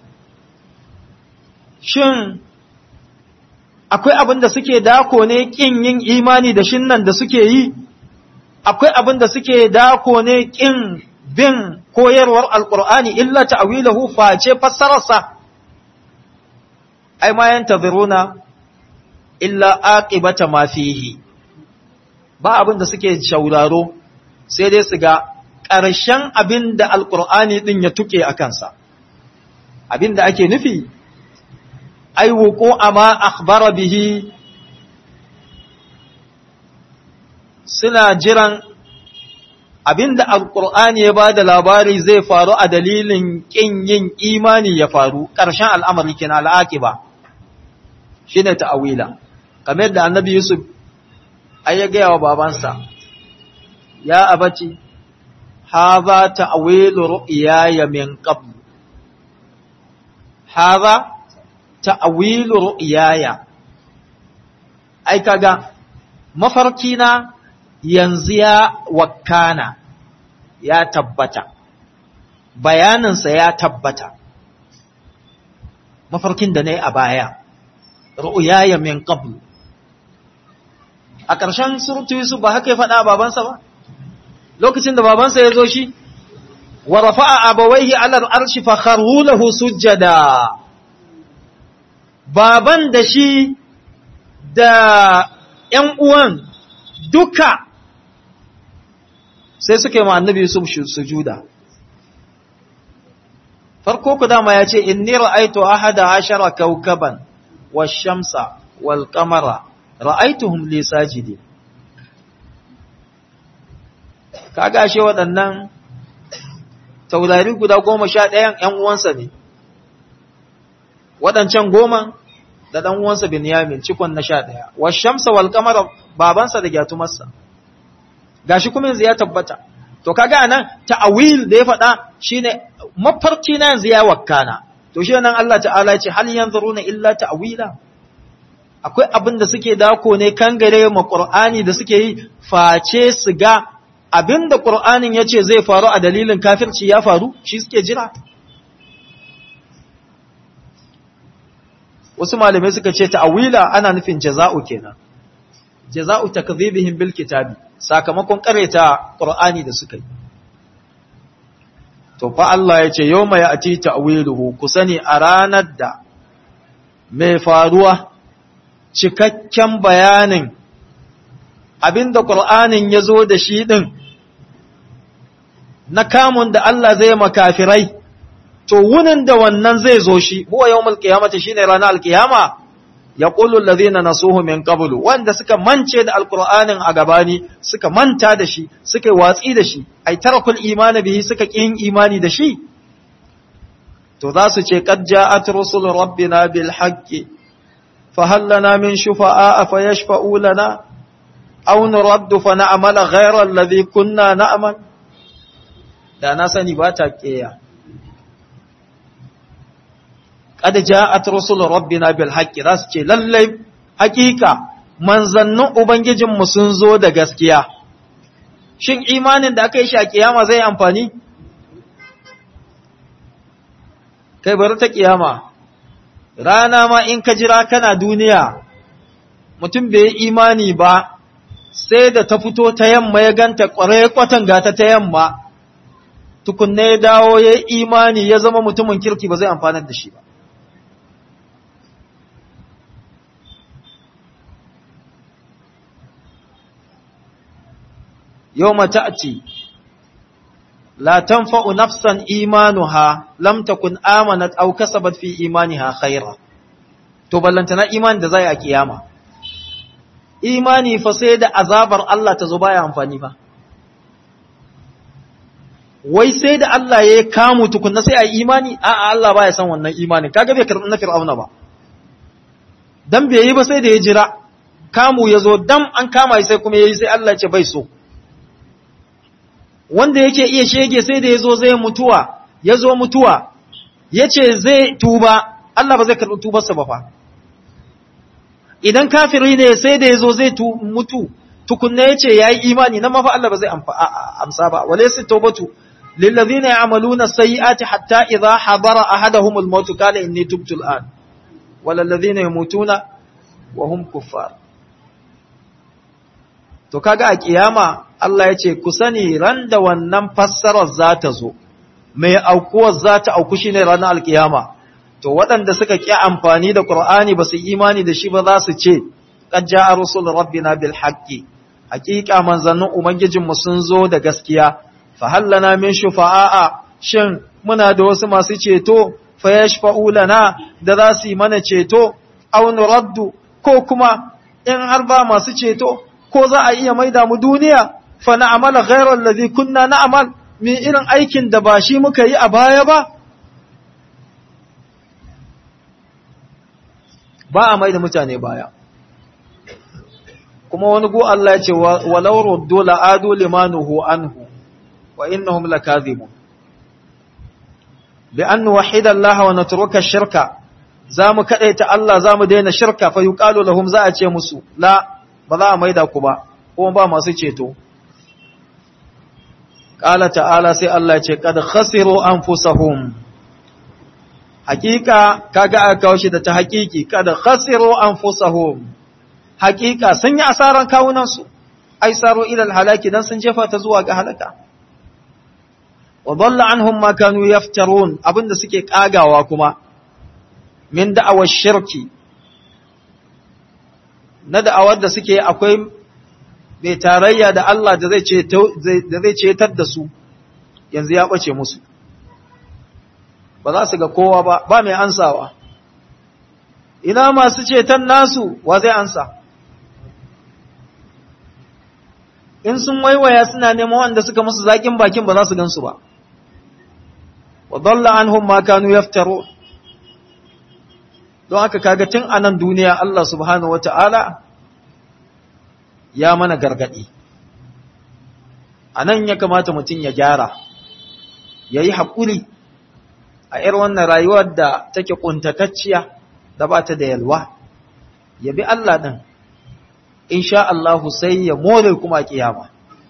Shin akwai abin da suke dako ne kin yin imani da shin nan da suke yi? Akwai abin da suke dako ne kin bin koyarwar Alƙur'ani illa ta'wilahu, face fassararsa? Ai ma yantaziruna illa aqibata ma fihi. Ba abin da suke shauraro sai dai su ga ƙarshen abin da Alƙur'ani ɗin ya tuke a kansa. Abin da ake nufi, ai wuko amma akhbara bihi suna jiran abinda alqur'ani ya bada labari zai faru a dalilin kin yin imani ya faru ƙarshen al'amari kenan al'aqiba shine ta'awila kamar da annabi Yusuf ai ya ga wa babansa ya abati hadha ta'wilu ru'yaya min qabl hadha ta'wilu ru'yaya ai kaga mafarkina yanzu ya wakana ya tabbata bayaninsa ya tabbata mafarkin da nayi a baya ru'yaya min qabl a ƙarshen suratu Yusuf ba haka ya faɗa babansa ba lokacin da babansa ya zo shi wa rafa'a abawaihi 'ala al-arshi fa kharru lahu sujjada baban da shi da ƴan uwan duka sai suka yi ma annabi Yusuf sujuda farko ku dama ya ce inni ra'aytu ahada ashara kawkaban wash-shamsa wal-qamara ra'aytuhum li sajidin kaga ashe waɗannan taurari guda goma sha ɗayan ƴan uwansa ne waɗancan goma da ɗan uwansa Binyamin cikon na sha ɗaya wash-shamsa wal-qamara babansa da gyatumarsa gashi kuma yanzu ya tabbata to kaga anan ta'awil da ya faɗa shine mafarki na yanzu ya wakkana to shi nan Allah ta'ala ya ce hal yanzuruna illa ta'wila akwai abin da suke dako ne kangare ma Qur'ani da suke yi face su ga abin da Qur'anin yace zai faru a dalilin kafirci ya faru shi suke jira wasu malamai suka ce ta'wila ana nufin jaza'u kenan jaza'u takdhibihim bil kitabi sakamakon kareta Qur'ani da suka yi to fa Allah yace yawma ya'ti ta'wiluhu kusani a ranar da mai faruwa cikakken bayanin abinda Qur'anin yazo da shi din na kamun da Allah zai makafirai to wunin da wannan zai zo shi huwa yawmul qiyamati shine ranar alqiyama yaqulu alladhina nasuhu min qablu wanda suka mance da alqur'anin a gabani suka manta da shi suka watsi da shi ai tarakul imani bihi suka kin imani da shi to za su ce qad ja'at rusul rabbina bil haqqi fa hal lana min shufa'a fa yashfa'u lana aw nuraddu fa na'mala ghayra alladhi kunna na'mal da na sani ba ta kiyaye qad ja'at rusul rabbina bil haqqi zasu ce lallai hakika manzannin ubangijinmu sun zo da gaskiya shin imanin da aka yi shi a kiyama zai amfani kai bari ta kiyama rana ma in ka jira kana duniya mutum bai yi imani ba sai da ta fito ta yamma ya ganta kwarai kwatan gata ta yamma tukunne ya dawo ya yi imani ya zama mutumin kirki ba zai amfanar da shi ba يوم تأتي لا تنفع نفسا إيمانها لم تكن آمنت أو كسبت في إيمانها خيرا تبلنتنا إيمان da zai a kiyama imani fa sai da azabar Allah ta zo baya amfani ba wai sai da Allah ya kamu tukunna sai a imani a'a Allah baya san wannan imanin kaga bai karɓi na Fir'auna ba dan bai yi ba sai da ya jira kamu yazo dan an kama sai kuma yayi sai Allah ya ce bai so wanda yake iya shege sai da yazo zai mutuwa yazo mutuwa yace zai tuba Allah ba zai karɓi tubarsa ba fa idan kafiri ne sai da yazo zai mutu tukunna yace yayi imani nan ma fa Allah ba zai amsa ba walaysa tawbatu lil ladina ya'maluna sayyi'ati hatta idha hadara ahaduhum al maut qala inni tubtu al an wal ladina yamutuna wa hum kuffar to kaga a kiyama Allah ya ce ku sani ran da wannan fassarar za ta zo mai aukuwar za ta auku shine ranar alkiyama to waɗanda suka ƙi amfani da Qur'ani ba su imani da shi ba za su ce qad ja'a rusul rabbina bil haqqi haqiqa manzannin ubangijin mu sun zo da gaskiya fa hallana min shufa'a shin muna da wasu masu ceto fa yashfa'u lana da za su yi mana ceto aw nuraddu ko kuma in har ba masu ceto ko za a iya maida mu duniya fa na'amala ghayra allazi kunna na'mal mi irin aikin da ba shi muka yi a baya ba ba a maida mutane baya kuma wani go Allah ya ce walau ruddu la'adu limanuhu anhu wa innahum lakazibun bi an nuwahhida Allah wa natruka shirka zamu kadaita Allah zamu daina shirka fa yuqalu lahum za a ce musu la ba za a maida ku ba kuma ba masu ceto qala ta'ala sai Allah ya ce kad khasiru anfusahum hakika kaga aka kawo shi da ta hakiki kad khasiru anfusahum hakika sun yi asaran kawunan su ai saro ila halaki dan sun jefa ta zuwa ga halaka wa dalla anhum ma kanu yaftarun abinda suke kagawa kuma min da'awar shirki na da'awar da suke akwai mai tarayya da Allah da zai cetar da su yanzu ya ɓace musu ba za su ga kowa ba ba mai ansawa ina masu ceton nasu wa zai ansa in sun waiwaya suna neman wanda suka musu zaƙin bakin ba za su gansu ba wa dalla anhum ma kanu yaftaru don haka kaga tun a nan duniya Allah subhanahu wata'ala ya mana gargadi a nan ya kamata mutum ya gyara ya yi haƙuri a irin wannan rayuwar da take ƙuntatacciya da ba ta da yalwa ya bi Allah ɗin insha Allahu sai ya more kuma kiyama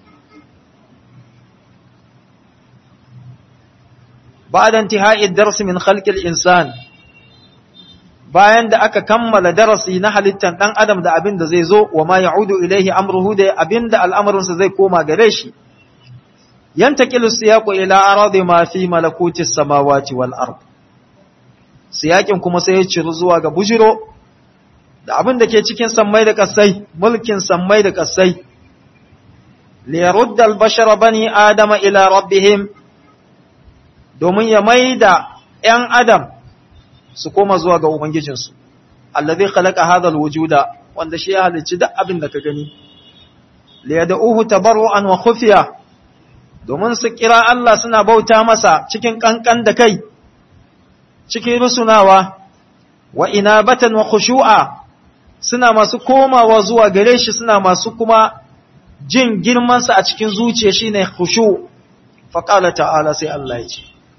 ba'da intihai ad-dars min khalq al-insan bayan da aka kammala darasi na halittar ɗan adam da abin da zai zo wa ma ya'udu ilaihi amruhu da abin da al'amarinsa zai koma gare shi yantaqilu siyaqu ila aradi ma fi malakuti samawati wal ard siyakin kuma sai ya ciru zuwa ga bujiro da abin da ke cikin sammai da kasai mulkin sammai da kasai li yarudda al bashara bani adama ila rabbihim domin ya maida ‘yan adam su koma zuwa ga Ubangijinsu, allazi khalaqa hadhal wujuda wanda shi ya halicci duk abin da ka gani, li yad'uhu tabarru'an wa khufiya domin su kira Allah suna bauta masa cikin kankan da kai, cikin rusunawa wa inabatan wa khushu'a suna masu komawa zuwa gare shi suna masu kuma jin girmansa a cikin zuciya shine khushu' fa qala ta'ala sai Allah ya ce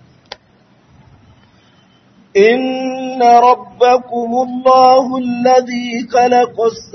إن ربكم الله الذي خلق الس...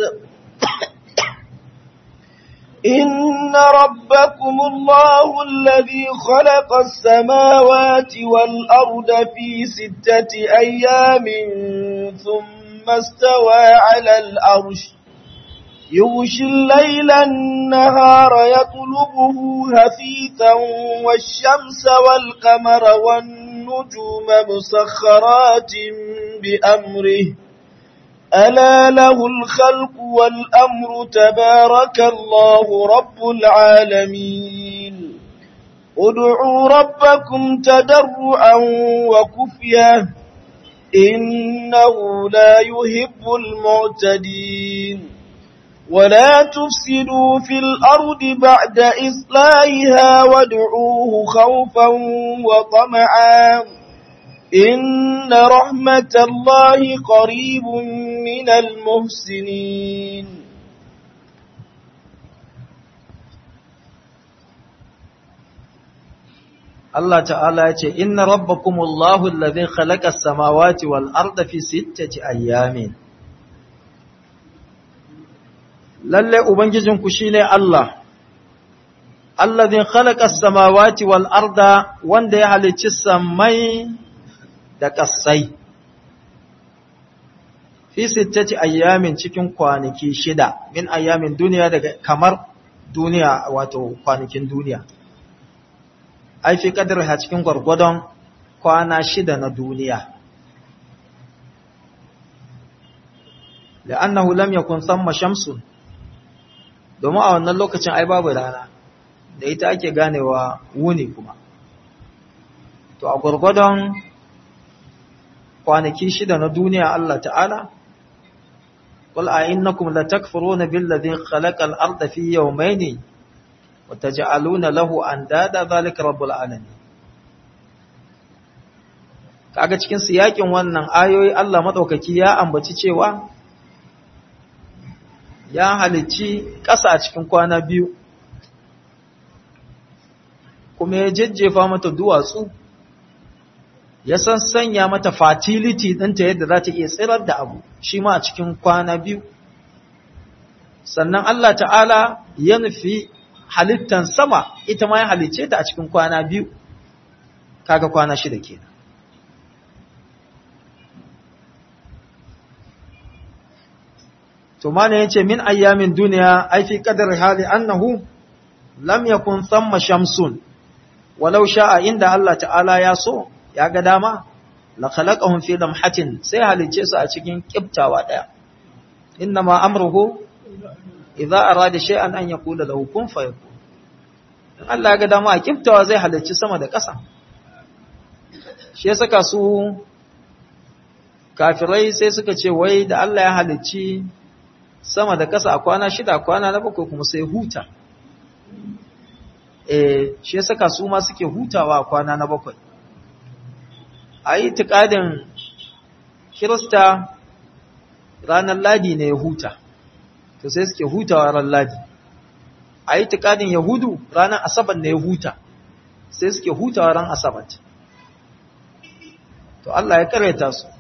إن ربكم الله الذي خلق السماوات والأرض في ستة أيام ثم استوى على الأرش يغشي الليل النهار يطلبه هثيثا والشمس والقمر والنجوم مسخرات بأمره ألا له الخلق والأمر تبارك الله رب العالمين ادعوا ربكم تضرعا وخفيا إنه لا يحب المعتدين ولا تفسدوا في الأرض بعد إصلاحها وادعوه خوفا وطمعا إن رحمة الله قريب من المحسنين Allah ta'ala ya ce, Inna rabbakumullahu alladhi khalaqa as-samawati wal arda fi sittati ayyamin. Lalle Ubangijinku shi ne Allah, alladhi khalaqa as-samawati wal arda wanda ya halicci samai da ƙasai. Fi sittati ayyamin cikin kwanaki shida, min ayyamin duniya daga kamar duniya wato kwanakin duniya. Ai fi kadarha cikin gwargwadon kwana shida na duniya. La'annahu lam yakun thamma shamsun domin a wannan lokacin ai babu rana da ita ake ganewa wuni kuma to a gurgurdon kwanaki shida na duniya Allah ta'ala qul a innakum latakfuruna billadhi khalaqal arda fi yawmayni wa taj'aluna lahu andada zalika rabbul alamin. Kaga cikin siyakin wannan ayoyi Allah madaukaki ya ambaci cewa ya halicci ƙasa a cikin kwana biyu kuma ya jejjefa mata duwatsu, ya san sanya mata fertility ɗinta yadda za ta iya tsirar da abu shi ma a cikin kwana biyu. Sannan Allah ta'ala ya nufi halittan sama ita ma ya halicce ta a cikin kwana biyu, kaga kwana shida kenan. To mana yace min ayyamin duniya ai fi qadar hali annahu lam yakun thamma shamsun walau sha'a, inda Allah ta'ala ya so ya ga dama la khalaqahum fi lamhatin, sai halice su a cikin kibtawa daya. Inna ma amruhu idza arada shay'an an yaqula lahu kun fayakun. In Allah ya ga dama a kibtawa zai halicci sama da ƙasa. Shi ya saka su kafirai sai suka ce wai da Allah ya halicci sama da ƙasa a kwana shida, kwana na bakwai kuma sai huta. Eh, shi ya saka su ma suke hutawa a kwana na bakwai. A yi tiƙadin Kirista ranar Ladi ne ya huta, to sai suke hutawa ran Ladi. A yi tiƙadin Yahudu ranar Asabar ne ya huta, sai suke hutawa ran Asabar. To Allah ya karyata su.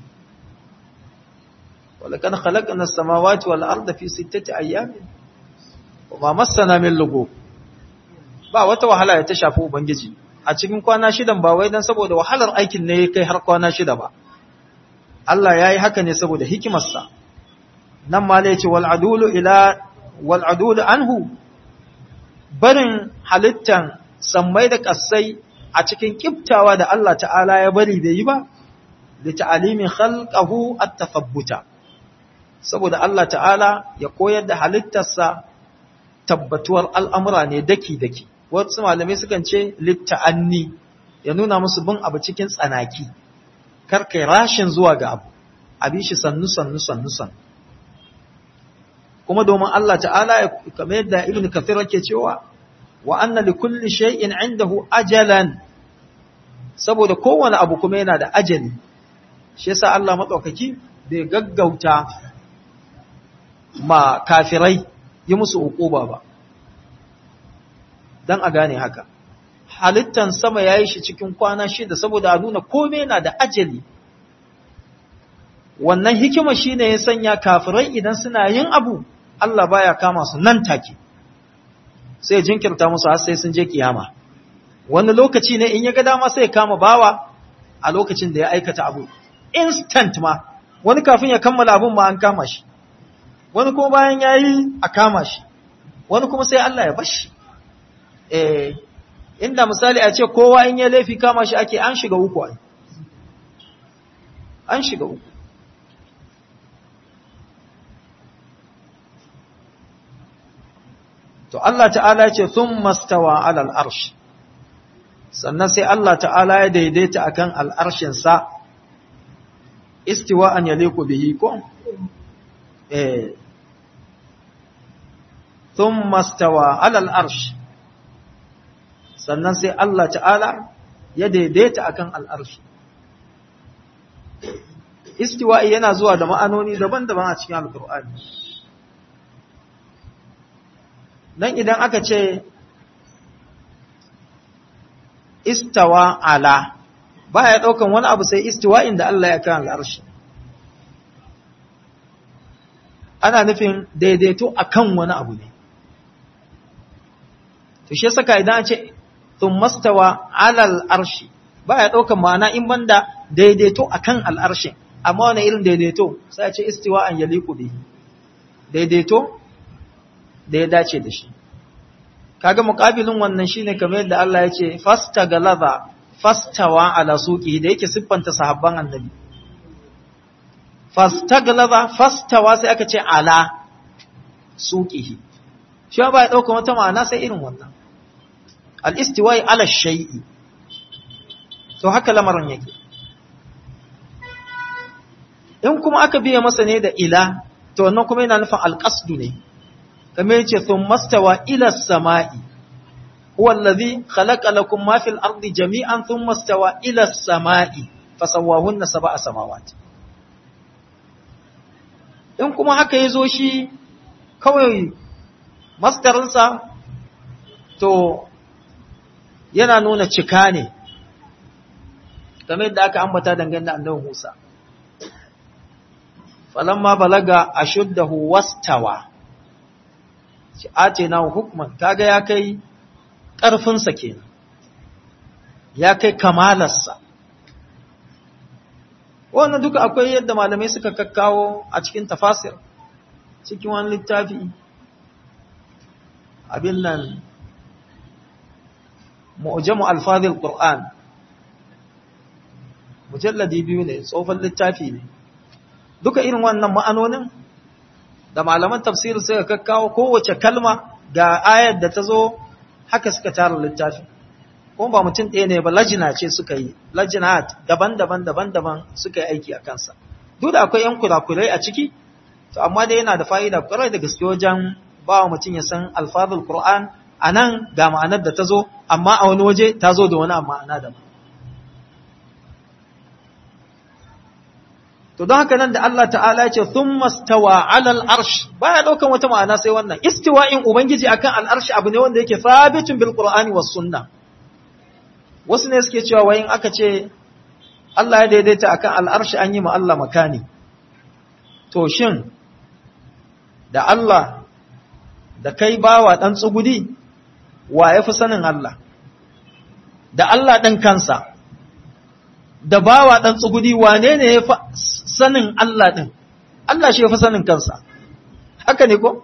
ولقد خلقنا السماوات والأرض في ستة أيام وما مسنا من لغوب. Ba wata wahala ya ta shafi Ubangiji a cikin kwana shidan, ba wai dan saboda wahalar aikin ne kai har kwana shida ba. Allah yayi haka ne saboda hikimarsa. Nan ma ne yace wal adulu ila wal adulu anhu, barin halittan sammai da kasai a cikin kiftawa da Allah ta'ala ya bari da yi ba, li ta'alimi khalqahu at-tathabbuta, saboda Allah ta'ala ya koyar da halittarsa tabbatuwar al'amura ne daki-daki. Wasu malamai sukan ce litta'anni, ya nuna musu bin abu cikin tsanaki, karkai rashin zuwa ga abu, abin shi sannu-sannu-sannu-sannu. Kuma domin Allah ta'ala, kamar yadda Ibn Kathir yake cewa, wa anna li kulli shay'in indahu ajalan, saboda kowane abu kuma yana da ajali. Shi yasa Allah matsaukaki bai gaggauta ma kafirai yi musu uquba ba, dan a gane haka. Halittan sama yayi shi cikin kwana shida saboda a nuna komai na da ajali. Wannan hikima shine ya sanya kafirai idan suna yin abu Allah baya kama su nan take, sai jinkirta musu har sai sun je kiyama. Wani lokaci ne in ya ga dama sai ya kama bawa a lokacin da ya aikata abu instant ma, wani kafin ya kammala abun ma an kama shi, wani kuma bayan ya yi a kama shi, wani kuma sai Allah ya bashi. Eh, inda misali a ce kowa in ya laifi kama shi ake, an shiga uku ai, an shiga uku. To Allah ta'ala ce sun mastawa alal arsh, sannan sai Allah ta'ala ya daidaita akan al'arshinsa, istiwa an yaliku bihi ko? Eh, sun mastawa alal arsh, sannan sai Allah ta'ala ya daidaita akan al'arshi. Istiwa yana zuwa da ma'anoni daban-daban a cikin Al-Qur'ani. Dan idan aka ce istawa ala, ba ya ɗaukan wani abu sai istiwa inda Allah ya kan al'arshi. Ana nufin daidaito akan wani abu ne. To shi saka idan ce sun mastawa alal arshi, ba ya ɗaukan ma'ana in banda daidaito akan al'arshin, amma wani irin daidaito sai ce istiwa an yaliku bihi, daidaito da ya dace da shi. Kaga muqabilin wannan shine kamar yadda Allah ya ce fastagalaza fastawa ala suqihi, da yake siffanta sahabban annabi. Fastagalaza fastawa sai aka ce ala suqihi, shi ba ya dauka wata ma'ana sai irin wannan, al-istiwa'i ala shay'i. To haka lamarin yake. In kuma aka biya masa ne da ila, to wannan kuma yana nufin alqasdu ne kamar yace thumma stawa ila samai huwa allazi khalaqa lakum ma fil ardi jami'an thumma stawa ila samai fasawwahunna sab'a samawati. In kuma haka yazo shi kawai masdarinsa to yana nuna cika ne kamar yadda aka ambata dangane da annabi Musa falamma balaga ashuddahu wastawa shi ace na hukman kaga ya kai karfin sa kenan ya kai kamalarsa. Wannan duka akwai yadda malamai suka kakkawo a cikin tafasir cikin wani littafi abin nan mu'jamu alfazil qur'an mujalladi biyu ne tsofan littafi ne duka irin wannan ma'anonin da malaman tafsir suka kakkawo kowace kalma ga ayar da ta zo haka suka tara littafi kuma ba mutum ɗaya ne ba lajina ce suka yi lajinat daban-daban daban-daban suka yi aiki a kansa duk da akwai yan kurakurai a ciki to amma dai yana da fa'ida kwarai da gaske wajen ba wa mutum ya san alfazul qur'an anan ga ma'anar da ta zo amma a wani waje ta zo da wani ma'ana daban. To don haka nan da Allah ta'ala ya ce thumma stawa 'ala al-arsh baya daukan wata ma'ana sai wannan istiwa'in ubangiji akan al-arsh abu ne wanda yake sabitun bil qur'ani was sunnah. Wasu ne suke cewa wayin aka ce Allah ya daidaita akan al-arsh an yi ma Allah makani. To shin da Allah da kai bawa dan tsugudi wa yafi sanin Allah? Da Allah dan kansa da bawa dan tsugudi wane ne yafi sanin Allah ɗin, Allah shi ya fi sanin kansa, haka ne ko?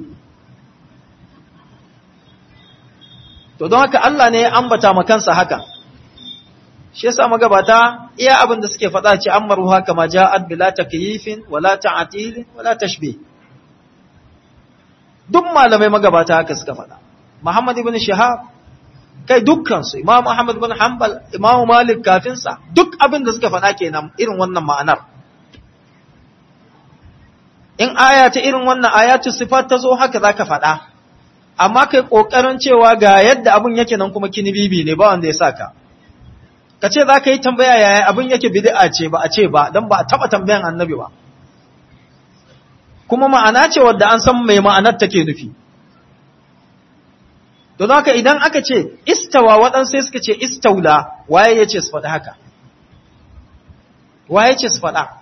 To, don haka Allah ne ya ambata ma kansa haka, shi yasa magabata iya abin da suke faɗa ce an maru haka ma ja'ad bila takyifin wala ta'atilin wala tashbih. Duk malamai magabata haka suka faɗa. Muhammad ibn Shihab, kai dukkansu, Imam Ahmad ibn Hanbal, Imam Malik kafinsa, duk abin da suka faɗa kenan irin wannan ma'anar. In aya ta irin wannan ayatu sifat ta zo haka za ka faɗa, amma kai ƙoƙarin cewa ga yadda abin yake nan kuma kini bibi ne ba wanda ya sa ka. Ka ce za ka yi tambaya yaya abin yake bid'a ce ba a ce ba, don ba a taɓa tambayan annabi ba. Kuma ma'ana ce wadda an san mai ma'anar take nufi. Don haka idan aka ce istawa waɗansu sai suka ce istaula, waye ya ce su faɗa haka? Waye ce su faɗa?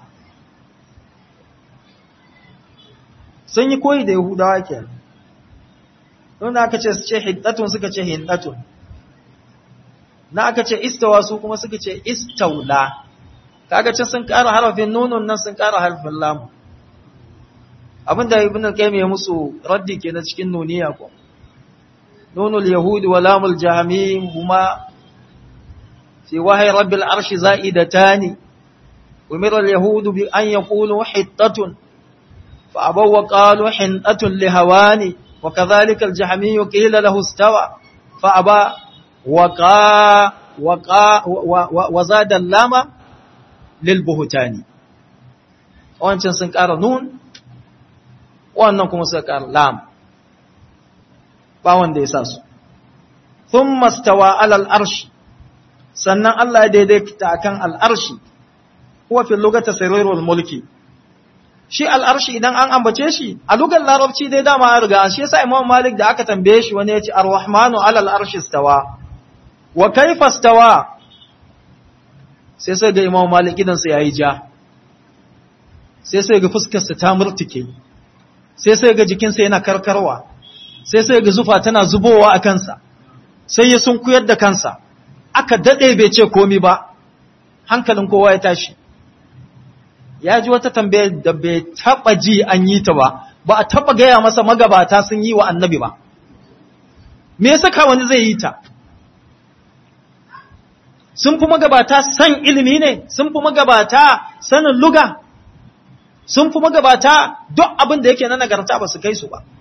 Sun yi koyi da Yahudawa ke. Don aka ce su ce hiddatun suka ce hiddatun. Na aka ce istawa su kuma suka ce istaula. Kaga ce sun ƙara harafin nunun nan sun ƙara harafin lamu. Abinda Ibn al-Qayyim ya musu raddi ke na cikin nuniya ko. Nunul Yahudi wa lamul Jahmi huma fi wahyi rabbil arshi za'idatani. Umira al-yahudu bi an yaqulu hiddatun. فأبوا وقالوا حنطة لهواني وكذلك الجحمي قيل له استوى فأبى وقا وقا وزاد اللام للبهتان وانشان سنكار نون وانكم سنكار لام باوان دي ساسو ثم استوى على الأرش سنن الله ديدك تاكن الأرش هو في اللغة سرير الملكي shi al'arshi idan an ambace shi a lugar larabci dai dama ya riga shi yasa Imam Malik da aka tambaye shi wani ya ce ar-rahmanu alal arshi stawa wa kaifa stawa sai sai ga Imam Malik idan sa yayi ja sai sai ga fuskar sa ta murtuke sai sai ga jikin sa yana karkarwa sai sai ga zufa tana zubowa a kansa sai ya sunkuyar da kansa aka dade bai ce komai ba hankalin kowa ya tashi ya ji wata tambayar da bai taba ji an yi ta ba, ba a taba gaya masa magabata sun yi wa annabi ba. Me ya saka wani zai yi ta? Sun fi magabata san ilimi ne, sun fi magabata sanin luga, sun fi magabata duk abin da yake na nagarta ba su kai su ba.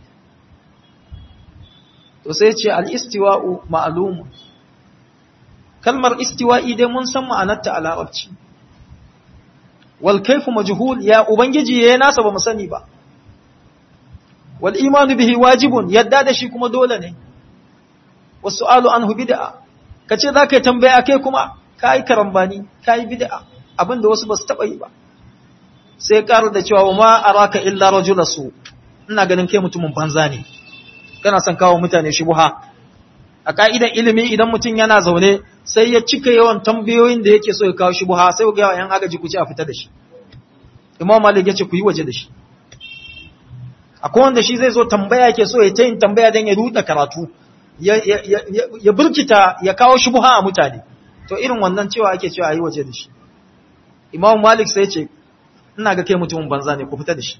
To sai ce al'istiwa'u ma'alumu. Kalmar istiwa'i dai mun san ma'anarta a larabci. wal kayfu majhul, ya ubangiji yayin nasa ba mu sani ba, wal imanu bihi wajibun, yadda da shi kuma dole ne, wasu alu anhu bid'a, kace zaka yi tambaya kai kuma kai karambani kai bid'a, abinda wasu ba su taba yi ba. Sai karar da cewa ma araka illa rajulasu, ina ganin kai mutumin banza ne, kana son kawo mutane shubha. A ka'idan ilimi idan mutum yana zaune sai ya cika yawan tambayoyin da yake so ya kawo shubha, sai ga yawan yan agaji ku ce a fita da shi. Imam Malik ya ce ku yi waje da shi. Akwai wanda shi zai zo tambaya yake so ya ta yin tambaya don ya ruɗa karatu, ya, ya, ya, ya burkita ya kawo shubha a mutane. To irin wannan cewa ake cewa a yi waje da shi. Imam Malik sai ce, ina ga kai mutumin banza ne, ku fita da shi.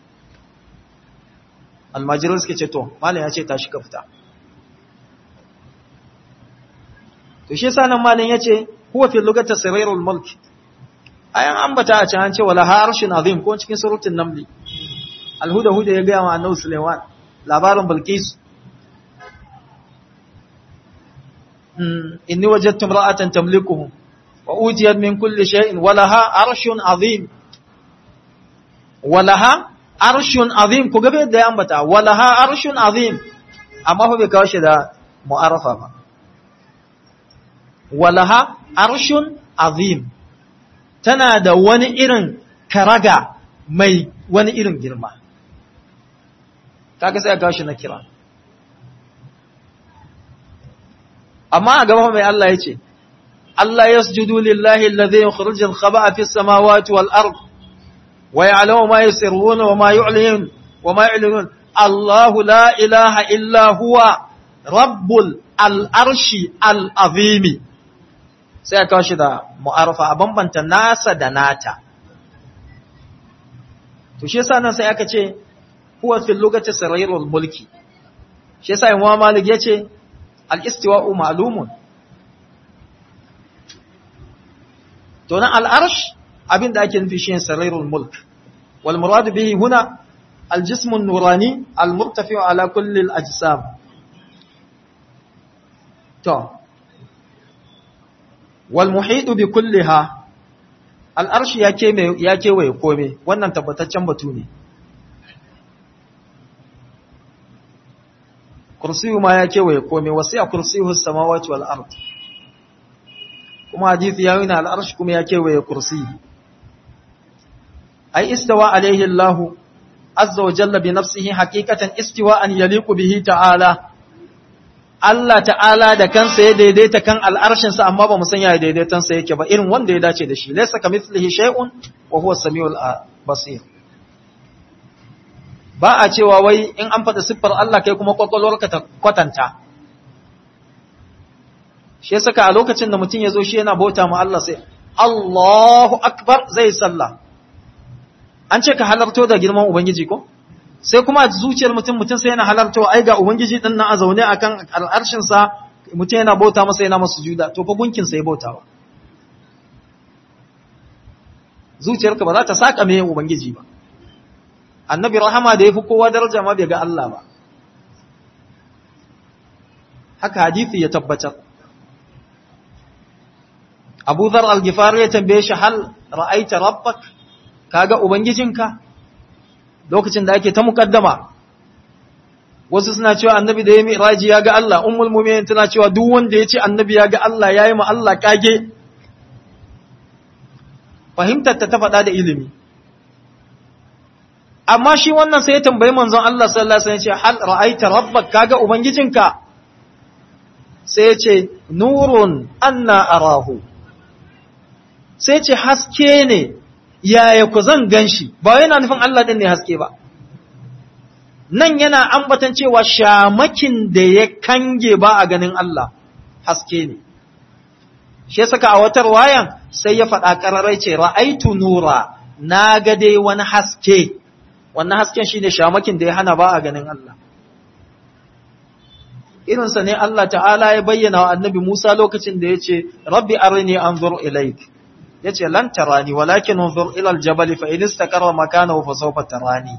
Almajirai suke ce, to, Malam ya ce tashi ka fita. To shi yasa nan Malam ya ce, huwa fi lugata sirairul mulk. Ayan ambata a can an ce wala harshin azim ko cikin surutun namli. Alhuda huda ya gaya wa Annabi Sulaiman labarin Bilqis. Inni wajadtu imra'atan tamlikuhum wa utiyat min kulli shay'in wa laha arshun azim. Wa laha arshun azim, ku gabe da ya ambata wa laha arshun azim, amma fa bai kawo shi da mu'arafa ba. Wa laha arshun azim, tana da wani irin karaga mai wani irin girma. Kaga sai aka kawo shi na kira. Amma a gaba mai Allah ya ce, Allah yasjudu lillahi alladhi yukhrijul khaba'a fis samawati wal ard wa ya'lamu ma yusirruna wa ma yu'linun wa ma yu'linun. Allahu la ilaha illa huwa rabbul al-arshi al-azim. Sai aka kawo shi da mu'arafa a bambanta nasa da nata. To shi yasa nan sai aka ce huwa fil lugati sarairul mulki. Shi yasa Imam Malik yace al-istiwa'u ma'lumun. To nan al-arsh abinda ake nufi shi sarairul mulk. Wal murad bihi huna al-jism an-nurani al-murtafi'u ala kulli al-ajsam. To wal muhitu bi kulliha, al-arsh yake me yake waye kome, wannan tabbataccen batu ne. Kursiyu ma yake waye kome, wasi'a kursiyuhu as-samawati wal ard. Kuma hadisi ya nuna al-arsh kuma yake waye kursi. Ai istawa alaihi Allah azza wa jalla bi nafsihi haqiqatan istiwa'an yaliqu bihi ta'ala. Allah ta'ala da kansa ya daidaita kan al'arshinsa, amma ba mu san ya daidaitansa yake ba, irin wanda ya dace da shi, laisa ka mithlihi shay'un wa huwa samiul basir. Ba a cewa wai in an faɗa siffar Allah kai kuma kwakwalwarka ta kwatanta. Shi ya saka a lokacin da mutum ya zo shi yana bauta ma Allah sai, Allahu Akbar zai sallah. An ce ka halarto da girman Ubangiji ko? Sai kuma zuciyar mutum mutum sai yana halarta ai ga ubangiji din nan a zaune akan al'arshin sa, mutum yana bauta masa yana masa sujuda, to fa gunkin sa ya bautawa. Zuciyarka ba za ta saka me ubangiji ba. Annabi rahama da yafi kowa daraja ma bai ga Allah ba. Haka hadisi ya tabbatar. Abu Dharr al-Ghifari ya tambaye shi, hal ra'aita rabbak, kaga ubangijinka? Lokacin da ake ta mukaddama, wasu suna cewa annabi da ya mi'raji ya ga Allah, ummul mu'minin tana cewa duk wanda ya ce annabi ya ga Allah yayi ma Allah kage. Fahimtar ta ta faɗa da ilimi. Amma shi wannan sai ya tambayi manzon Allah sallallahu alaihi wasallam, ya ce hal ra'aita rabbak, kaga ubangijinka? Sai ya ce nurun anna arahu. Sai ya ce haske ne, yaya ku zan gan shi, ba yana nufin Allah ɗin ne haske ba. Nan yana ambatan cewa shamakin da ya kange ba a ganin Allah haske ne. Shi saka a watar wayan sai ya faɗa ƙararai ce, ra'aitu nura, na ga dai wani haske, wannan hasken shi ne shamakin da ya hana ba a ganin Allah. Irinsa ne Allah ta'ala ya bayyana wa annabi Musa lokacin da ya ce, Rabbi arini anzur ilaik. Ya ce, lan tarani, walakin unzur ilal jabali fa in istaqarra makanahu fa sawfa tarani.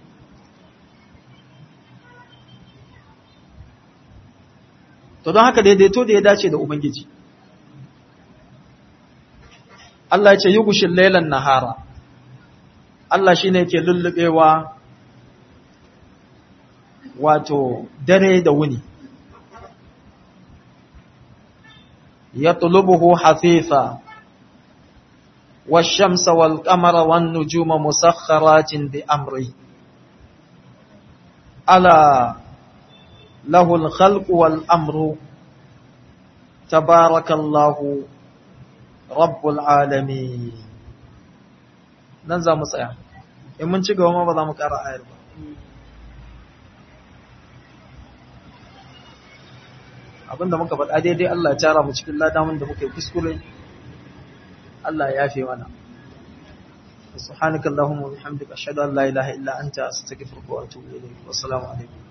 To don haka daidaito da ya dace da Ubangiji. Allah ya ce, yughshil laylan nahara. Allah shine yake lullubewa wato dare da wuni yatlubuhu hafifa والشمس والقمر والنجوم مسخرات بأمره ألا له الخلق والأمر تبارك الله رب العالمين ننزل مسايا in mun ci gaba ma ba za mu ƙara ayar ba abinda muka faɗa daidai Allah ya tara mu cikin ladamin da muke kuskure Allah ya yafe mana subhanakallahumma wa bihamdika ashhadu an la ilaha illa anta astaghfiruka wa atubu ilayk wa assalamu alaikum